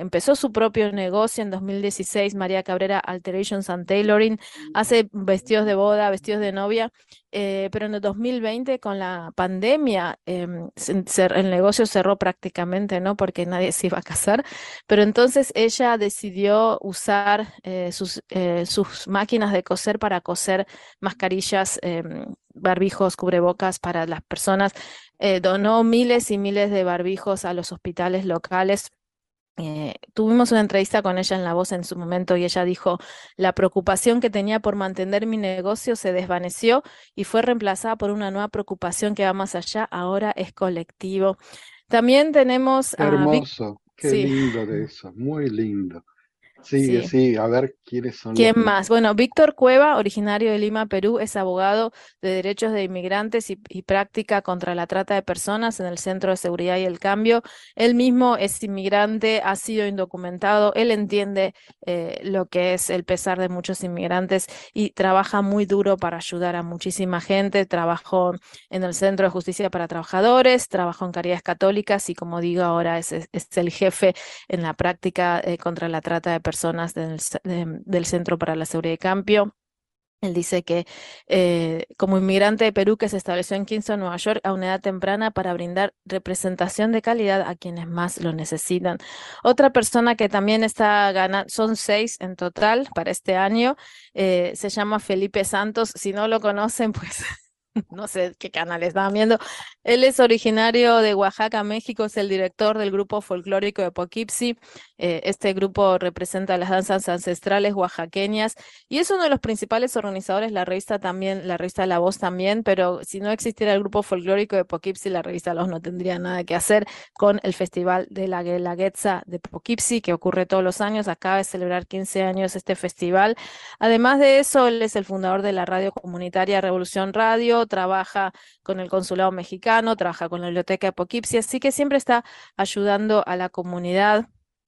empezó su propio negocio en dos mil dieciséis, María Cabrera Alterations and Tailoring, hace vestidos de boda, vestidos de novia, eh, pero en el dos mil veinte con la pandemia em, se- se- el negocio cerró prácticamente, ¿no? Porque nadie se iba a casar, pero entonces ella decidió usar eh, sus, eh, sus máquinas de coser para coser mascarillas, em, barbijos, cubrebocas para las personas. Eh, donó miles y miles de barbijos a los hospitales locales. Eh, tuvimos una entrevista con ella en La Voz en su momento y ella dijo, la preocupación que tenía por mantener mi negocio se desvaneció y fue reemplazada por una nueva preocupación que va más allá, ahora es colectivo. También tenemos Qué a Vic, hermoso, qué sí, lindo de eso, muy lindo. Sigue, sí. sí, a ver quiénes son ¿Quién los más? demás. Bueno, Víctor Cueva, originario de Lima, Perú, es abogado de derechos de inmigrantes y, y práctica contra la trata de personas en el Centro de Seguridad y el Cambio. Él mismo es inmigrante, ha sido indocumentado, él entiende eh, lo que es el pesar de muchos inmigrantes y trabaja muy duro para ayudar a muchísima gente. Trabajó en el Centro de Justicia para Trabajadores, trabajó en Caridades Católicas y, como digo, ahora es, es- es el jefe en la práctica eh, contra la trata de personas del, ce- de- del Centro para la Seguridad y Cambio. Él dice que eh, como inmigrante de Perú que se estableció en Kingston, Nueva York, a una edad temprana para brindar representación de calidad a quienes más lo necesitan. Otra persona que también está ganando, son seis en total para este año, eh, se llama Felipe Santos. Si no lo conocen, pues no sé qué canal estaban viendo. Él es originario de Oaxaca, México, es el director del grupo folclórico de Poughkeepsie. Eh, este grupo representa las danzas ancestrales oaxaqueñas y es uno de los principales organizadores, la revista también, la revista La Voz también, pero si no existiera el grupo folclórico de Poughkeepsie, la revista La Voz no tendría nada que hacer con el Festival de la Guelaguetza de Poughkeepsie, que ocurre todos los años. Acaba de celebrar quince años este festival. Además de eso, él es el fundador de la radio comunitaria Revolución Radio, trabaja con el Consulado Mexicano, trabaja con la Biblioteca de Poughkeepsie, así que siempre está ayudando a la comunidad.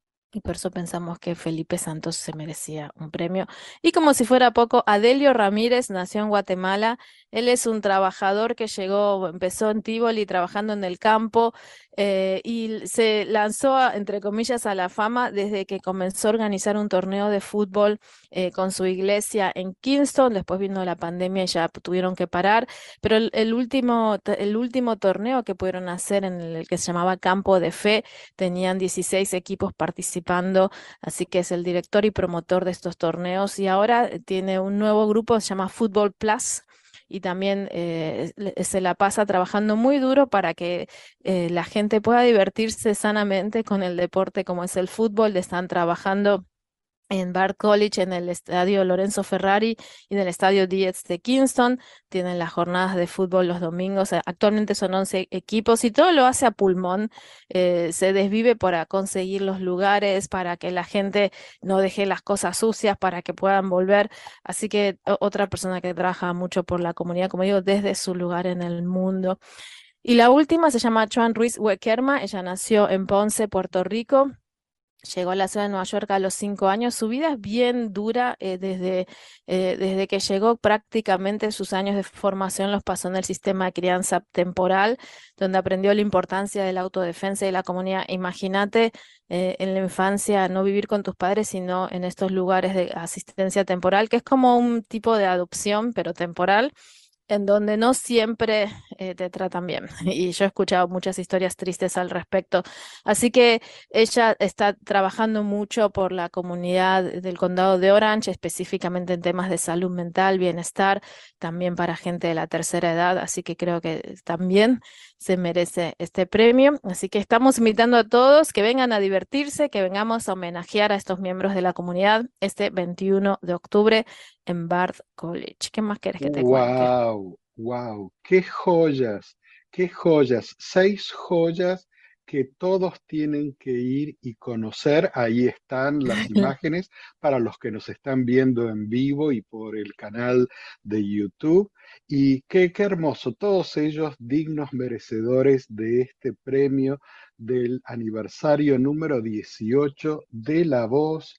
Y por eso pensamos que Felipe Santos se merecía un premio. Y como si fuera poco, Adelio Ramírez nació en Guatemala. Él es un trabajador que llegó, empezó en Tívoli trabajando en el campo eh, y se lanzó, a- entre comillas, a la fama desde que comenzó a organizar un torneo de fútbol eh, con su iglesia en Kingston. Después vino la pandemia y ya tuvieron que parar. Pero el, el último, el último torneo que pudieron hacer en el que se llamaba Campo de Fe, tenían dieciséis equipos participando, así que es el director y promotor de estos torneos y ahora eh, tiene un nuevo grupo, se llama Fútbol Plus. Y también eh, le- se la pasa trabajando muy duro para que eh, la gente pueda divertirse sanamente con el deporte como es el fútbol. Están trabajando en Bard College, en el estadio Lorenzo Ferrari y en el estadio Dietz de Kingston. Tienen las jornadas de fútbol los domingos. eh, Actualmente son once equipos y todo lo hace a pulmón. eh, se desvive para conseguir los lugares, para que la gente no deje las cosas sucias, para que puedan volver. Así que o- otra persona que trabaja mucho por la comunidad, como digo, desde su lugar en el mundo. Y la última se llama Chuan Ruiz Huequerma. Ella nació en Ponce, Puerto Rico. Llegó a la ciudad de Nueva York a los cinco años. Su vida es bien dura eh, desde, eh, desde que llegó. Prácticamente sus años de formación los pasó en el sistema de crianza temporal, donde aprendió la importancia de la autodefensa y de la comunidad. Imagínate eh, en la infancia no vivir con tus padres, sino en estos lugares de asistencia temporal, que es como un tipo de adopción, pero temporal, en donde no siempre eh, te tratan bien. Y yo he escuchado muchas historias tristes al respecto. Así que ella está trabajando mucho por la comunidad del condado de Orange, específicamente en temas de salud mental, bienestar, también para gente de la tercera edad. Así que creo que también se merece este premio. Así que estamos invitando a todos que vengan a divertirse, que vengamos a homenajear a estos miembros de la comunidad este veintiuno de octubre en Bard College. ¿Qué más quieres que te cuente? Wow, wow, qué joyas, qué joyas, seis joyas que todos tienen que ir y conocer. Ahí están las imágenes para los que nos están viendo en vivo y por el canal de YouTube. Y qué, qué hermoso, todos ellos dignos merecedores de este premio del aniversario número dieciocho de La Voz,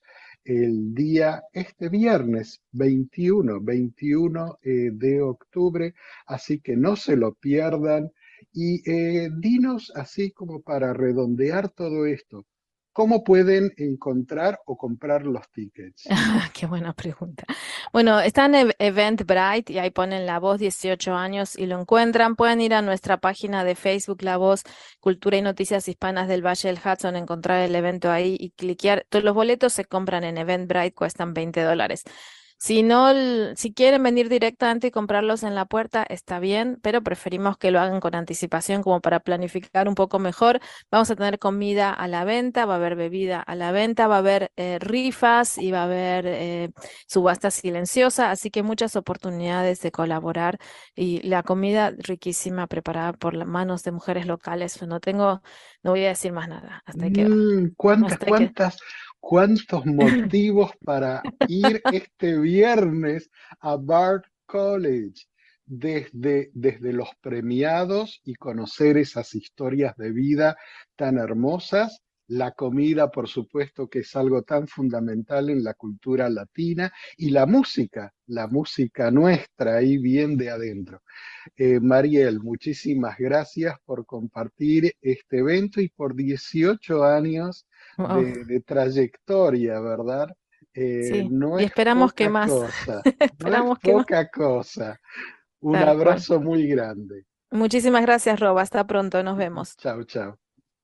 el día, este viernes veintiuno, veintiuno eh, de octubre, así que no se lo pierdan. Y eh, dinos, así como para redondear todo esto, ¿cómo pueden encontrar o comprar los tickets? Qué buena pregunta. Bueno, está en Ev- Eventbrite y ahí ponen La Voz dieciocho años y lo encuentran. Pueden ir a nuestra página de Facebook, La Voz, Cultura y Noticias Hispanas del Valle del Hudson, encontrar el evento ahí y cliquear. Todos los boletos se compran en Eventbrite, cuestan veinte dólares. Si no, l- si quieren venir directamente y comprarlos en la puerta, está bien, pero preferimos que lo hagan con anticipación como para planificar un poco mejor. Vamos a tener comida a la venta, va a haber bebida a la venta, va a haber eh, rifas y va a haber eh, subasta silenciosa, así que muchas oportunidades de colaborar y la comida riquísima preparada por las manos de mujeres locales. No tengo, no voy a decir más nada, hasta que, Mm, cuántas, hasta que. cuántas, cuántos motivos para ir este viernes a Bard College. Desde, desde los premiados y conocer esas historias de vida tan hermosas, la comida, por supuesto, que es algo tan fundamental en la cultura latina, y la música, la música nuestra ahí bien de adentro. Eh, Mariel, muchísimas gracias por compartir este evento y por dieciocho años Wow, de, de trayectoria, ¿verdad? Eh, sí, no y es esperamos que poca más, cosa, no es esperamos que más, poca cosa. Un tal cual. abrazo muy grande. Muchísimas gracias, Rob. Hasta pronto, nos vemos. Chao, chao.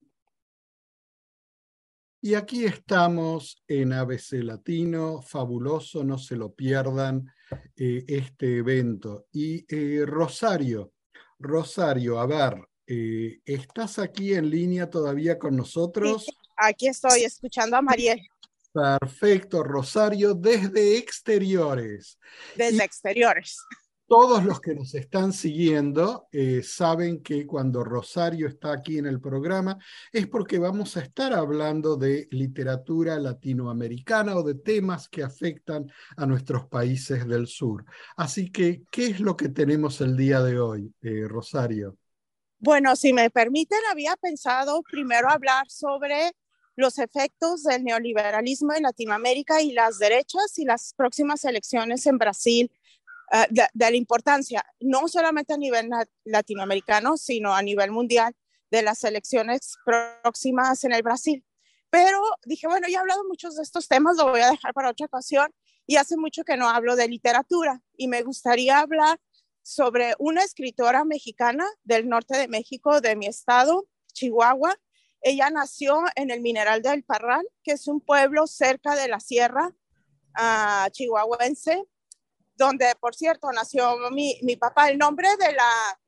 Y aquí estamos en A B C Latino, fabuloso, no se lo pierdan eh, este evento. Y eh, Rosario, Rosario, a ver, eh, ¿estás aquí en línea todavía con Sí, nosotros? aquí estoy escuchando a Mariel Perfecto, Rosario, desde exteriores. Y desde exteriores. todos los que nos están siguiendo eh, saben que cuando Rosario está aquí en el programa es porque vamos a estar hablando de literatura latinoamericana o de temas que afectan a nuestros países del sur. Así que, ¿qué es lo que tenemos el día de hoy, eh, Rosario? Bueno, si me permiten, había pensado primero hablar sobre los efectos del neoliberalismo en Latinoamérica y las derechas y las próximas elecciones en Brasil, uh, de, de la importancia, no solamente a nivel latinoamericano, sino a nivel mundial, de las elecciones próximas en el Brasil. Pero dije, bueno, ya he hablado muchos de estos temas, lo voy a dejar para otra ocasión, y hace mucho que no hablo de literatura, y me gustaría hablar sobre una escritora mexicana del norte de México, de mi estado, Chihuahua. Ella nació en el Mineral del Parral, que es un pueblo cerca de la sierra uh, chihuahuense, donde, por cierto, nació mi, mi papá. El nombre de la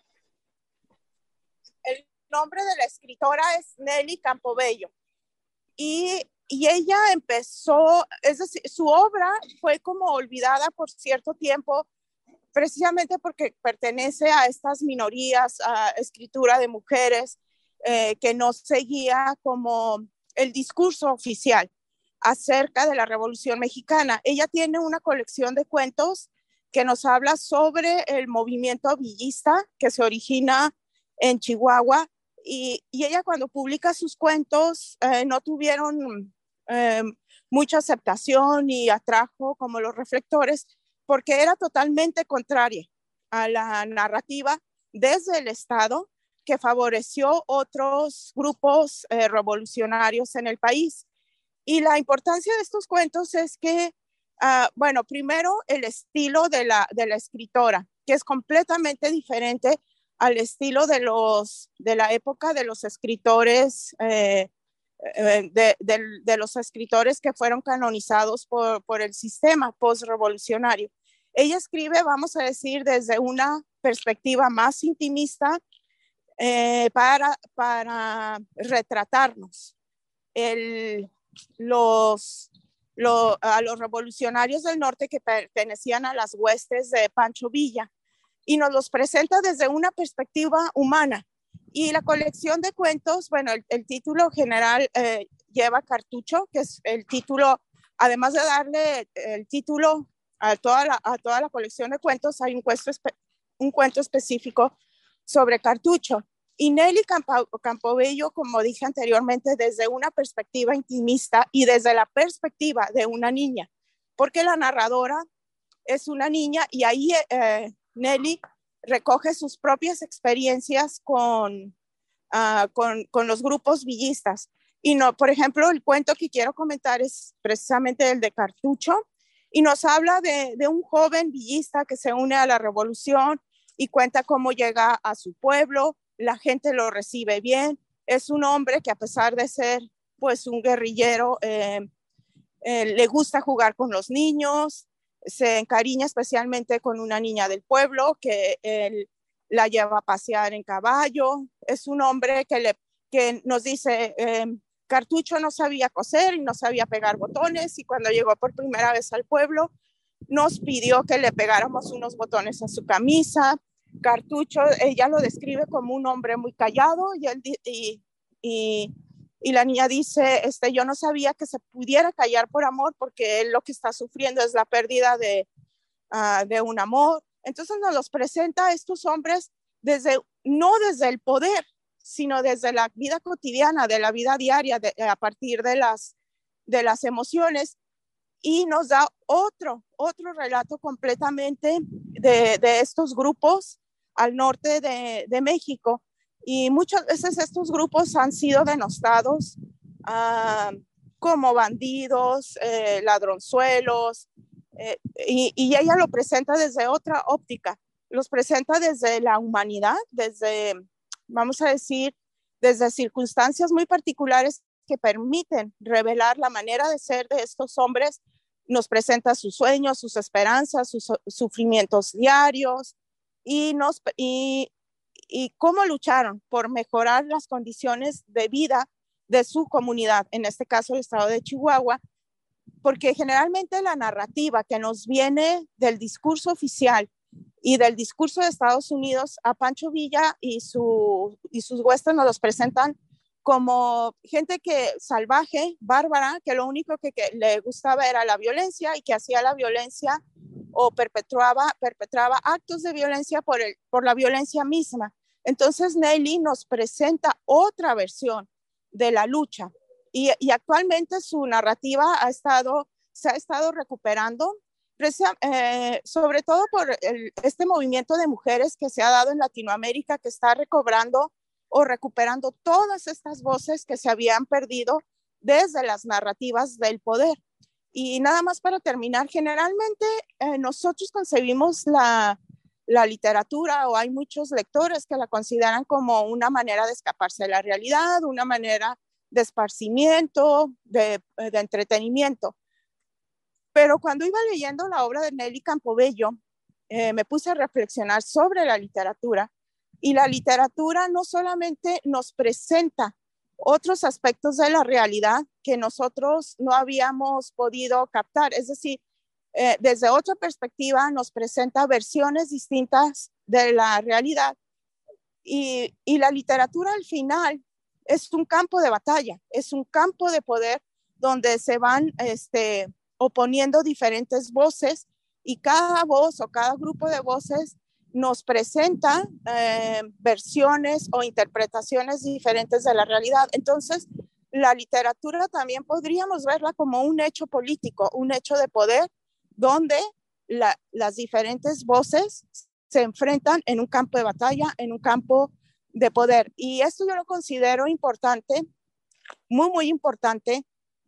el nombre de la escritora es Nelly Campobello. Y, y ella empezó, es decir, su obra fue como olvidada por cierto tiempo, precisamente porque pertenece a estas minorías, a escritura de mujeres, eh, que no seguía como el discurso oficial acerca de la Revolución Mexicana. Ella tiene una colección de cuentos que nos habla sobre el movimiento villista que se origina en Chihuahua, y, y ella cuando publica sus cuentos eh, no tuvieron eh, mucha aceptación y atrajo como los reflectores, porque era totalmente contraria a la narrativa desde el Estado que favoreció otros grupos eh, revolucionarios en el país. Y la importancia de estos cuentos es que, uh, bueno, primero el estilo de la, de la escritora, que es completamente diferente al estilo de, los, de la época de los escritores, eh, de, de, de los escritores que fueron canonizados por, por el sistema post-revolucionario. Ella escribe, vamos a decir, desde una perspectiva más intimista eh, para, para retratarnos el, los, lo, a los revolucionarios del norte que pertenecían a las huestes de Pancho Villa, y nos los presenta desde una perspectiva humana. Y la colección de cuentos, bueno, el, el título general eh, lleva Cartucho, que es el título, además de darle el título a toda la, a toda la colección de cuentos, hay un cuento, un cuento específico sobre Cartucho. Y Nelly Campo, Campobello, como dije anteriormente, desde una perspectiva intimista y desde la perspectiva de una niña, porque la narradora es una niña, y ahí eh, Nelly recoge sus propias experiencias con, uh, con, con los grupos villistas. Y no, por ejemplo, el cuento que quiero comentar es precisamente el de Cartucho, y nos habla de, de un joven villista que se une a la revolución y cuenta cómo llega a su pueblo, la gente lo recibe bien, es un hombre que a pesar de ser pues un guerrillero, eh, eh, le gusta jugar con los niños, se encariña especialmente con una niña del pueblo que él la lleva a pasear en caballo, es un hombre que, le, que nos dice, eh, Cartucho no sabía coser y no sabía pegar botones, y cuando llegó por primera vez al pueblo nos pidió que le pegáramos unos botones a su camisa. Cartucho, ella lo describe como un hombre muy callado, y, él, y, y, y la niña dice, este, yo no sabía que se pudiera callar por amor, porque él lo que está sufriendo es la pérdida de, uh, de un amor. Entonces nos los presenta a estos hombres desde, no desde el poder, sino desde la vida cotidiana, de la vida diaria, de, a partir de las, de las emociones, y nos da otro, otro relato completamente de, de estos grupos al norte de, de México, y muchas veces estos grupos han sido denostados uh, como bandidos, eh, ladronzuelos, eh, y, y ella lo presenta desde otra óptica, los presenta desde la humanidad, desde, vamos a decir, desde circunstancias muy particulares que permiten revelar la manera de ser de estos hombres. Nos presenta sus sueños, sus esperanzas, sus sufrimientos diarios, y, nos, y, y cómo lucharon por mejorar las condiciones de vida de su comunidad, en este caso el estado de Chihuahua, porque generalmente la narrativa que nos viene del discurso oficial y del discurso de Estados Unidos, a Pancho Villa y, su, y sus huestes nos los presentan como gente que salvaje, bárbara, que lo único que, que le gustaba era la violencia, y que hacía la violencia o perpetuaba, perpetraba actos de violencia por, el, por la violencia misma. Entonces Nelly nos presenta otra versión de la lucha, y, y actualmente su narrativa ha estado, se ha estado recuperando, eh, sobre todo por el, este movimiento de mujeres que se ha dado en Latinoamérica, que está recobrando o recuperando todas estas voces que se habían perdido desde las narrativas del poder. Y nada más para terminar, generalmente eh, nosotros concebimos la, la literatura, o hay muchos lectores que la consideran como una manera de escaparse de la realidad, una manera de esparcimiento, de, de entretenimiento. Pero cuando iba leyendo la obra de Nelly Campobello, eh, me puse a reflexionar sobre la literatura, y la literatura no solamente nos presenta otros aspectos de la realidad que nosotros no habíamos podido captar, es decir, eh, desde otra perspectiva nos presenta versiones distintas de la realidad, y, y la literatura al final es un campo de batalla, es un campo de poder donde se van este, oponiendo diferentes voces, y cada voz o cada grupo de voces nos presenta eh, versiones o interpretaciones diferentes de la realidad. Entonces, la literatura también podríamos verla como un hecho político, un hecho de poder, donde la, las diferentes voces se enfrentan en un campo de batalla, en un campo de poder. Y esto yo lo considero importante, muy, muy importante,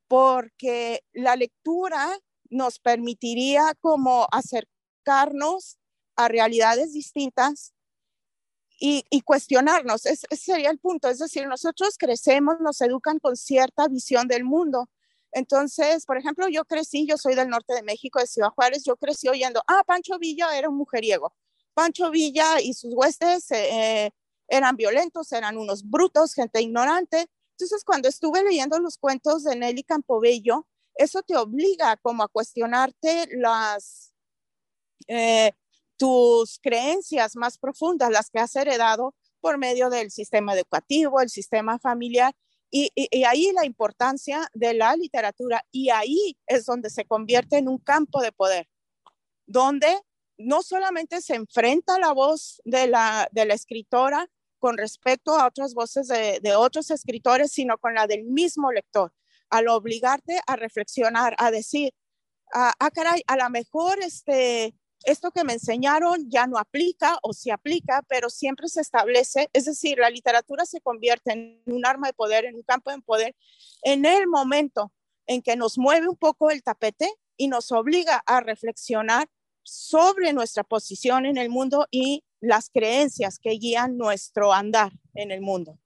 porque la lectura nos permitiría como acercarnos a realidades distintas y, y cuestionarnos. Es, ese sería el punto. Es decir, nosotros crecemos, nos educan con cierta visión del mundo. Entonces, por ejemplo, yo crecí, yo soy del norte de México, de Ciudad Juárez, yo crecí oyendo, ah, Pancho Villa era un mujeriego. Pancho Villa y sus huestes eh, eran violentos, eran unos brutos, gente ignorante. Entonces, cuando estuve leyendo los cuentos de Nelly Campobello, eso te obliga como a cuestionarte las... Eh, tus creencias más profundas, las que has heredado por medio del sistema educativo, el sistema familiar, y, y, y ahí la importancia de la literatura, y ahí es donde se convierte en un campo de poder, donde no solamente se enfrenta la voz de la, de la escritora con respecto a otras voces de, de otros escritores, sino con la del mismo lector, al obligarte a reflexionar, a decir, ah, ah caray, a lo mejor este esto que me enseñaron ya no aplica o sí aplica, pero siempre se establece, es decir, la literatura se convierte en un arma de poder, en un campo de poder, en el momento en que nos mueve un poco el tapete y nos obliga a reflexionar sobre nuestra posición en el mundo y las creencias que guían nuestro andar en el mundo.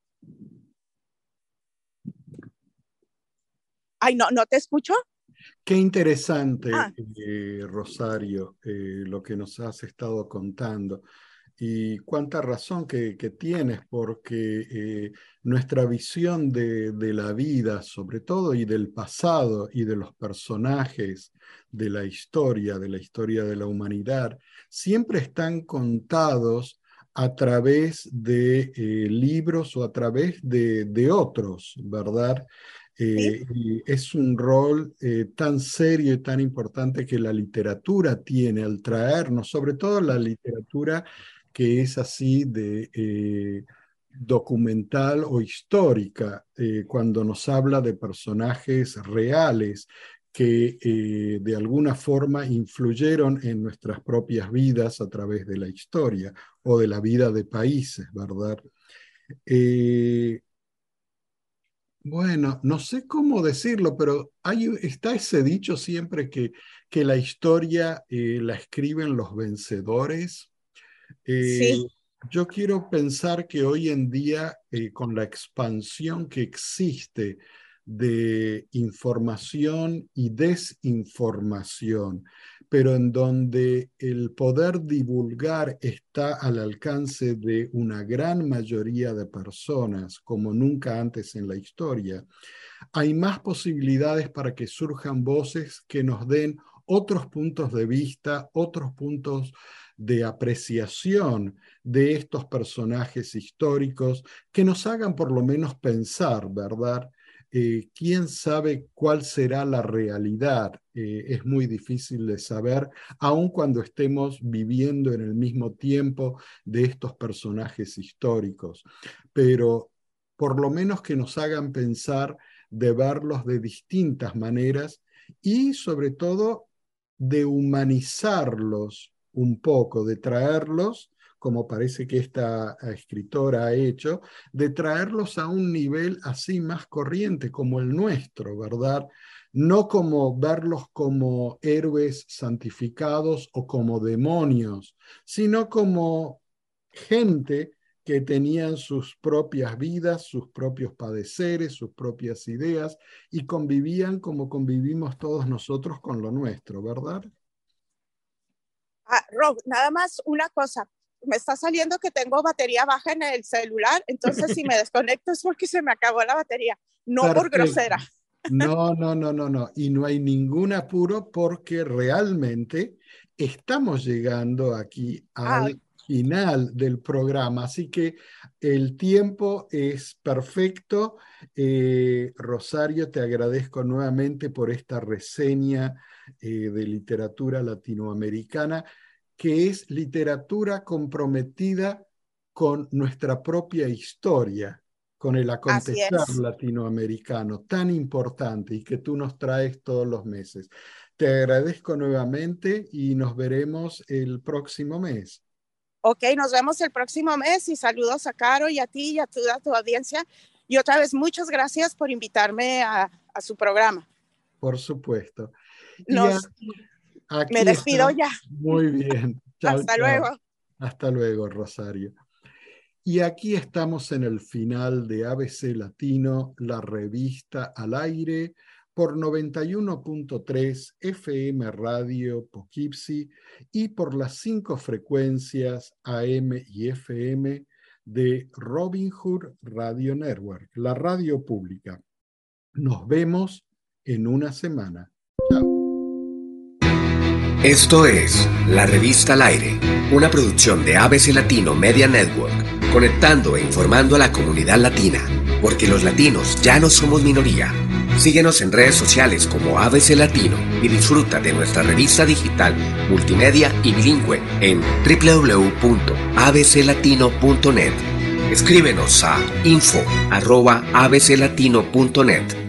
Ay, no, ¿no te escucho? Qué interesante, Ah. eh, Rosario, eh, lo que nos has estado contando. Y cuánta razón que, que tienes, porque eh, nuestra visión de, de la vida, sobre todo, y del pasado, y de los personajes de la historia, de la historia de la humanidad, siempre están contados a través de eh, libros o a través de, de otros, ¿verdad? Eh, y es un rol eh, tan serio y tan importante que la literatura tiene al traernos, sobre todo la literatura que es así de eh, documental o histórica, eh, cuando nos habla de personajes reales que eh, de alguna forma influyeron en nuestras propias vidas a través de la historia o de la vida de países, ¿verdad? Eh, Bueno, no sé cómo decirlo, pero hay, está ese dicho siempre que, que la historia eh, la escriben los vencedores. Eh, Sí. yo quiero pensar que hoy en día, eh, con la expansión que existe de información y desinformación, pero en donde el poder divulgar está al alcance de una gran mayoría de personas, como nunca antes en la historia, hay más posibilidades para que surjan voces que nos den otros puntos de vista, otros puntos de apreciación de estos personajes históricos, que nos hagan por lo menos pensar, ¿verdad? Eh, ¿quién sabe cuál será la realidad? Eh, es muy difícil de saber, aun cuando estemos viviendo en el mismo tiempo de estos personajes históricos, pero por lo menos que nos hagan pensar, de verlos de distintas maneras y sobre todo de humanizarlos un poco, de traerlos, como parece que esta escritora ha hecho, de traerlos a un nivel así más corriente como el nuestro, ¿verdad? No como verlos como héroes santificados o como demonios, sino como gente que tenían sus propias vidas, sus propios padeceres, sus propias ideas, y convivían como convivimos todos nosotros con lo nuestro, ¿verdad? Ah, Rob, nada más una cosa. Me está saliendo que tengo batería baja en el celular, entonces si me desconecto es porque se me acabó la batería, no Perfecto. por grosera. No, no, no, no, no. Y no hay ningún apuro porque realmente estamos llegando aquí al Ah. final del programa, así que el tiempo es perfecto. Eh, Rosario, te agradezco nuevamente por esta reseña eh, de literatura latinoamericana, que es literatura comprometida con nuestra propia historia, con el acontecer latinoamericano tan importante y que tú nos traes todos los meses. Te agradezco nuevamente y nos veremos el próximo mes. Ok, nos vemos el próximo mes y saludos a Caro y a ti y a toda tu audiencia. Y otra vez, muchas gracias por invitarme a, a su programa. Por supuesto. Nos, y a, aquí me despido está. ya. Muy bien. Chao, Hasta chao. luego. Hasta luego, Rosario. Y aquí estamos en el final de A B C Latino, la revista al aire, por noventa y uno punto tres F M Radio Poughkeepsie y por las cinco frecuencias A M y F M de Robin Hood Radio Network, la radio pública. Nos vemos en una semana. Chao. Esto es La Revista al Aire, una producción de A B C Latino Media Network, conectando e informando a la comunidad latina, porque los latinos ya no somos minoría. Síguenos en redes sociales como A B C Latino y disfruta de nuestra revista digital, multimedia y bilingüe en doble u doble u doble u punto a b c latino punto net. Escríbenos a info arroba a b c latino punto net.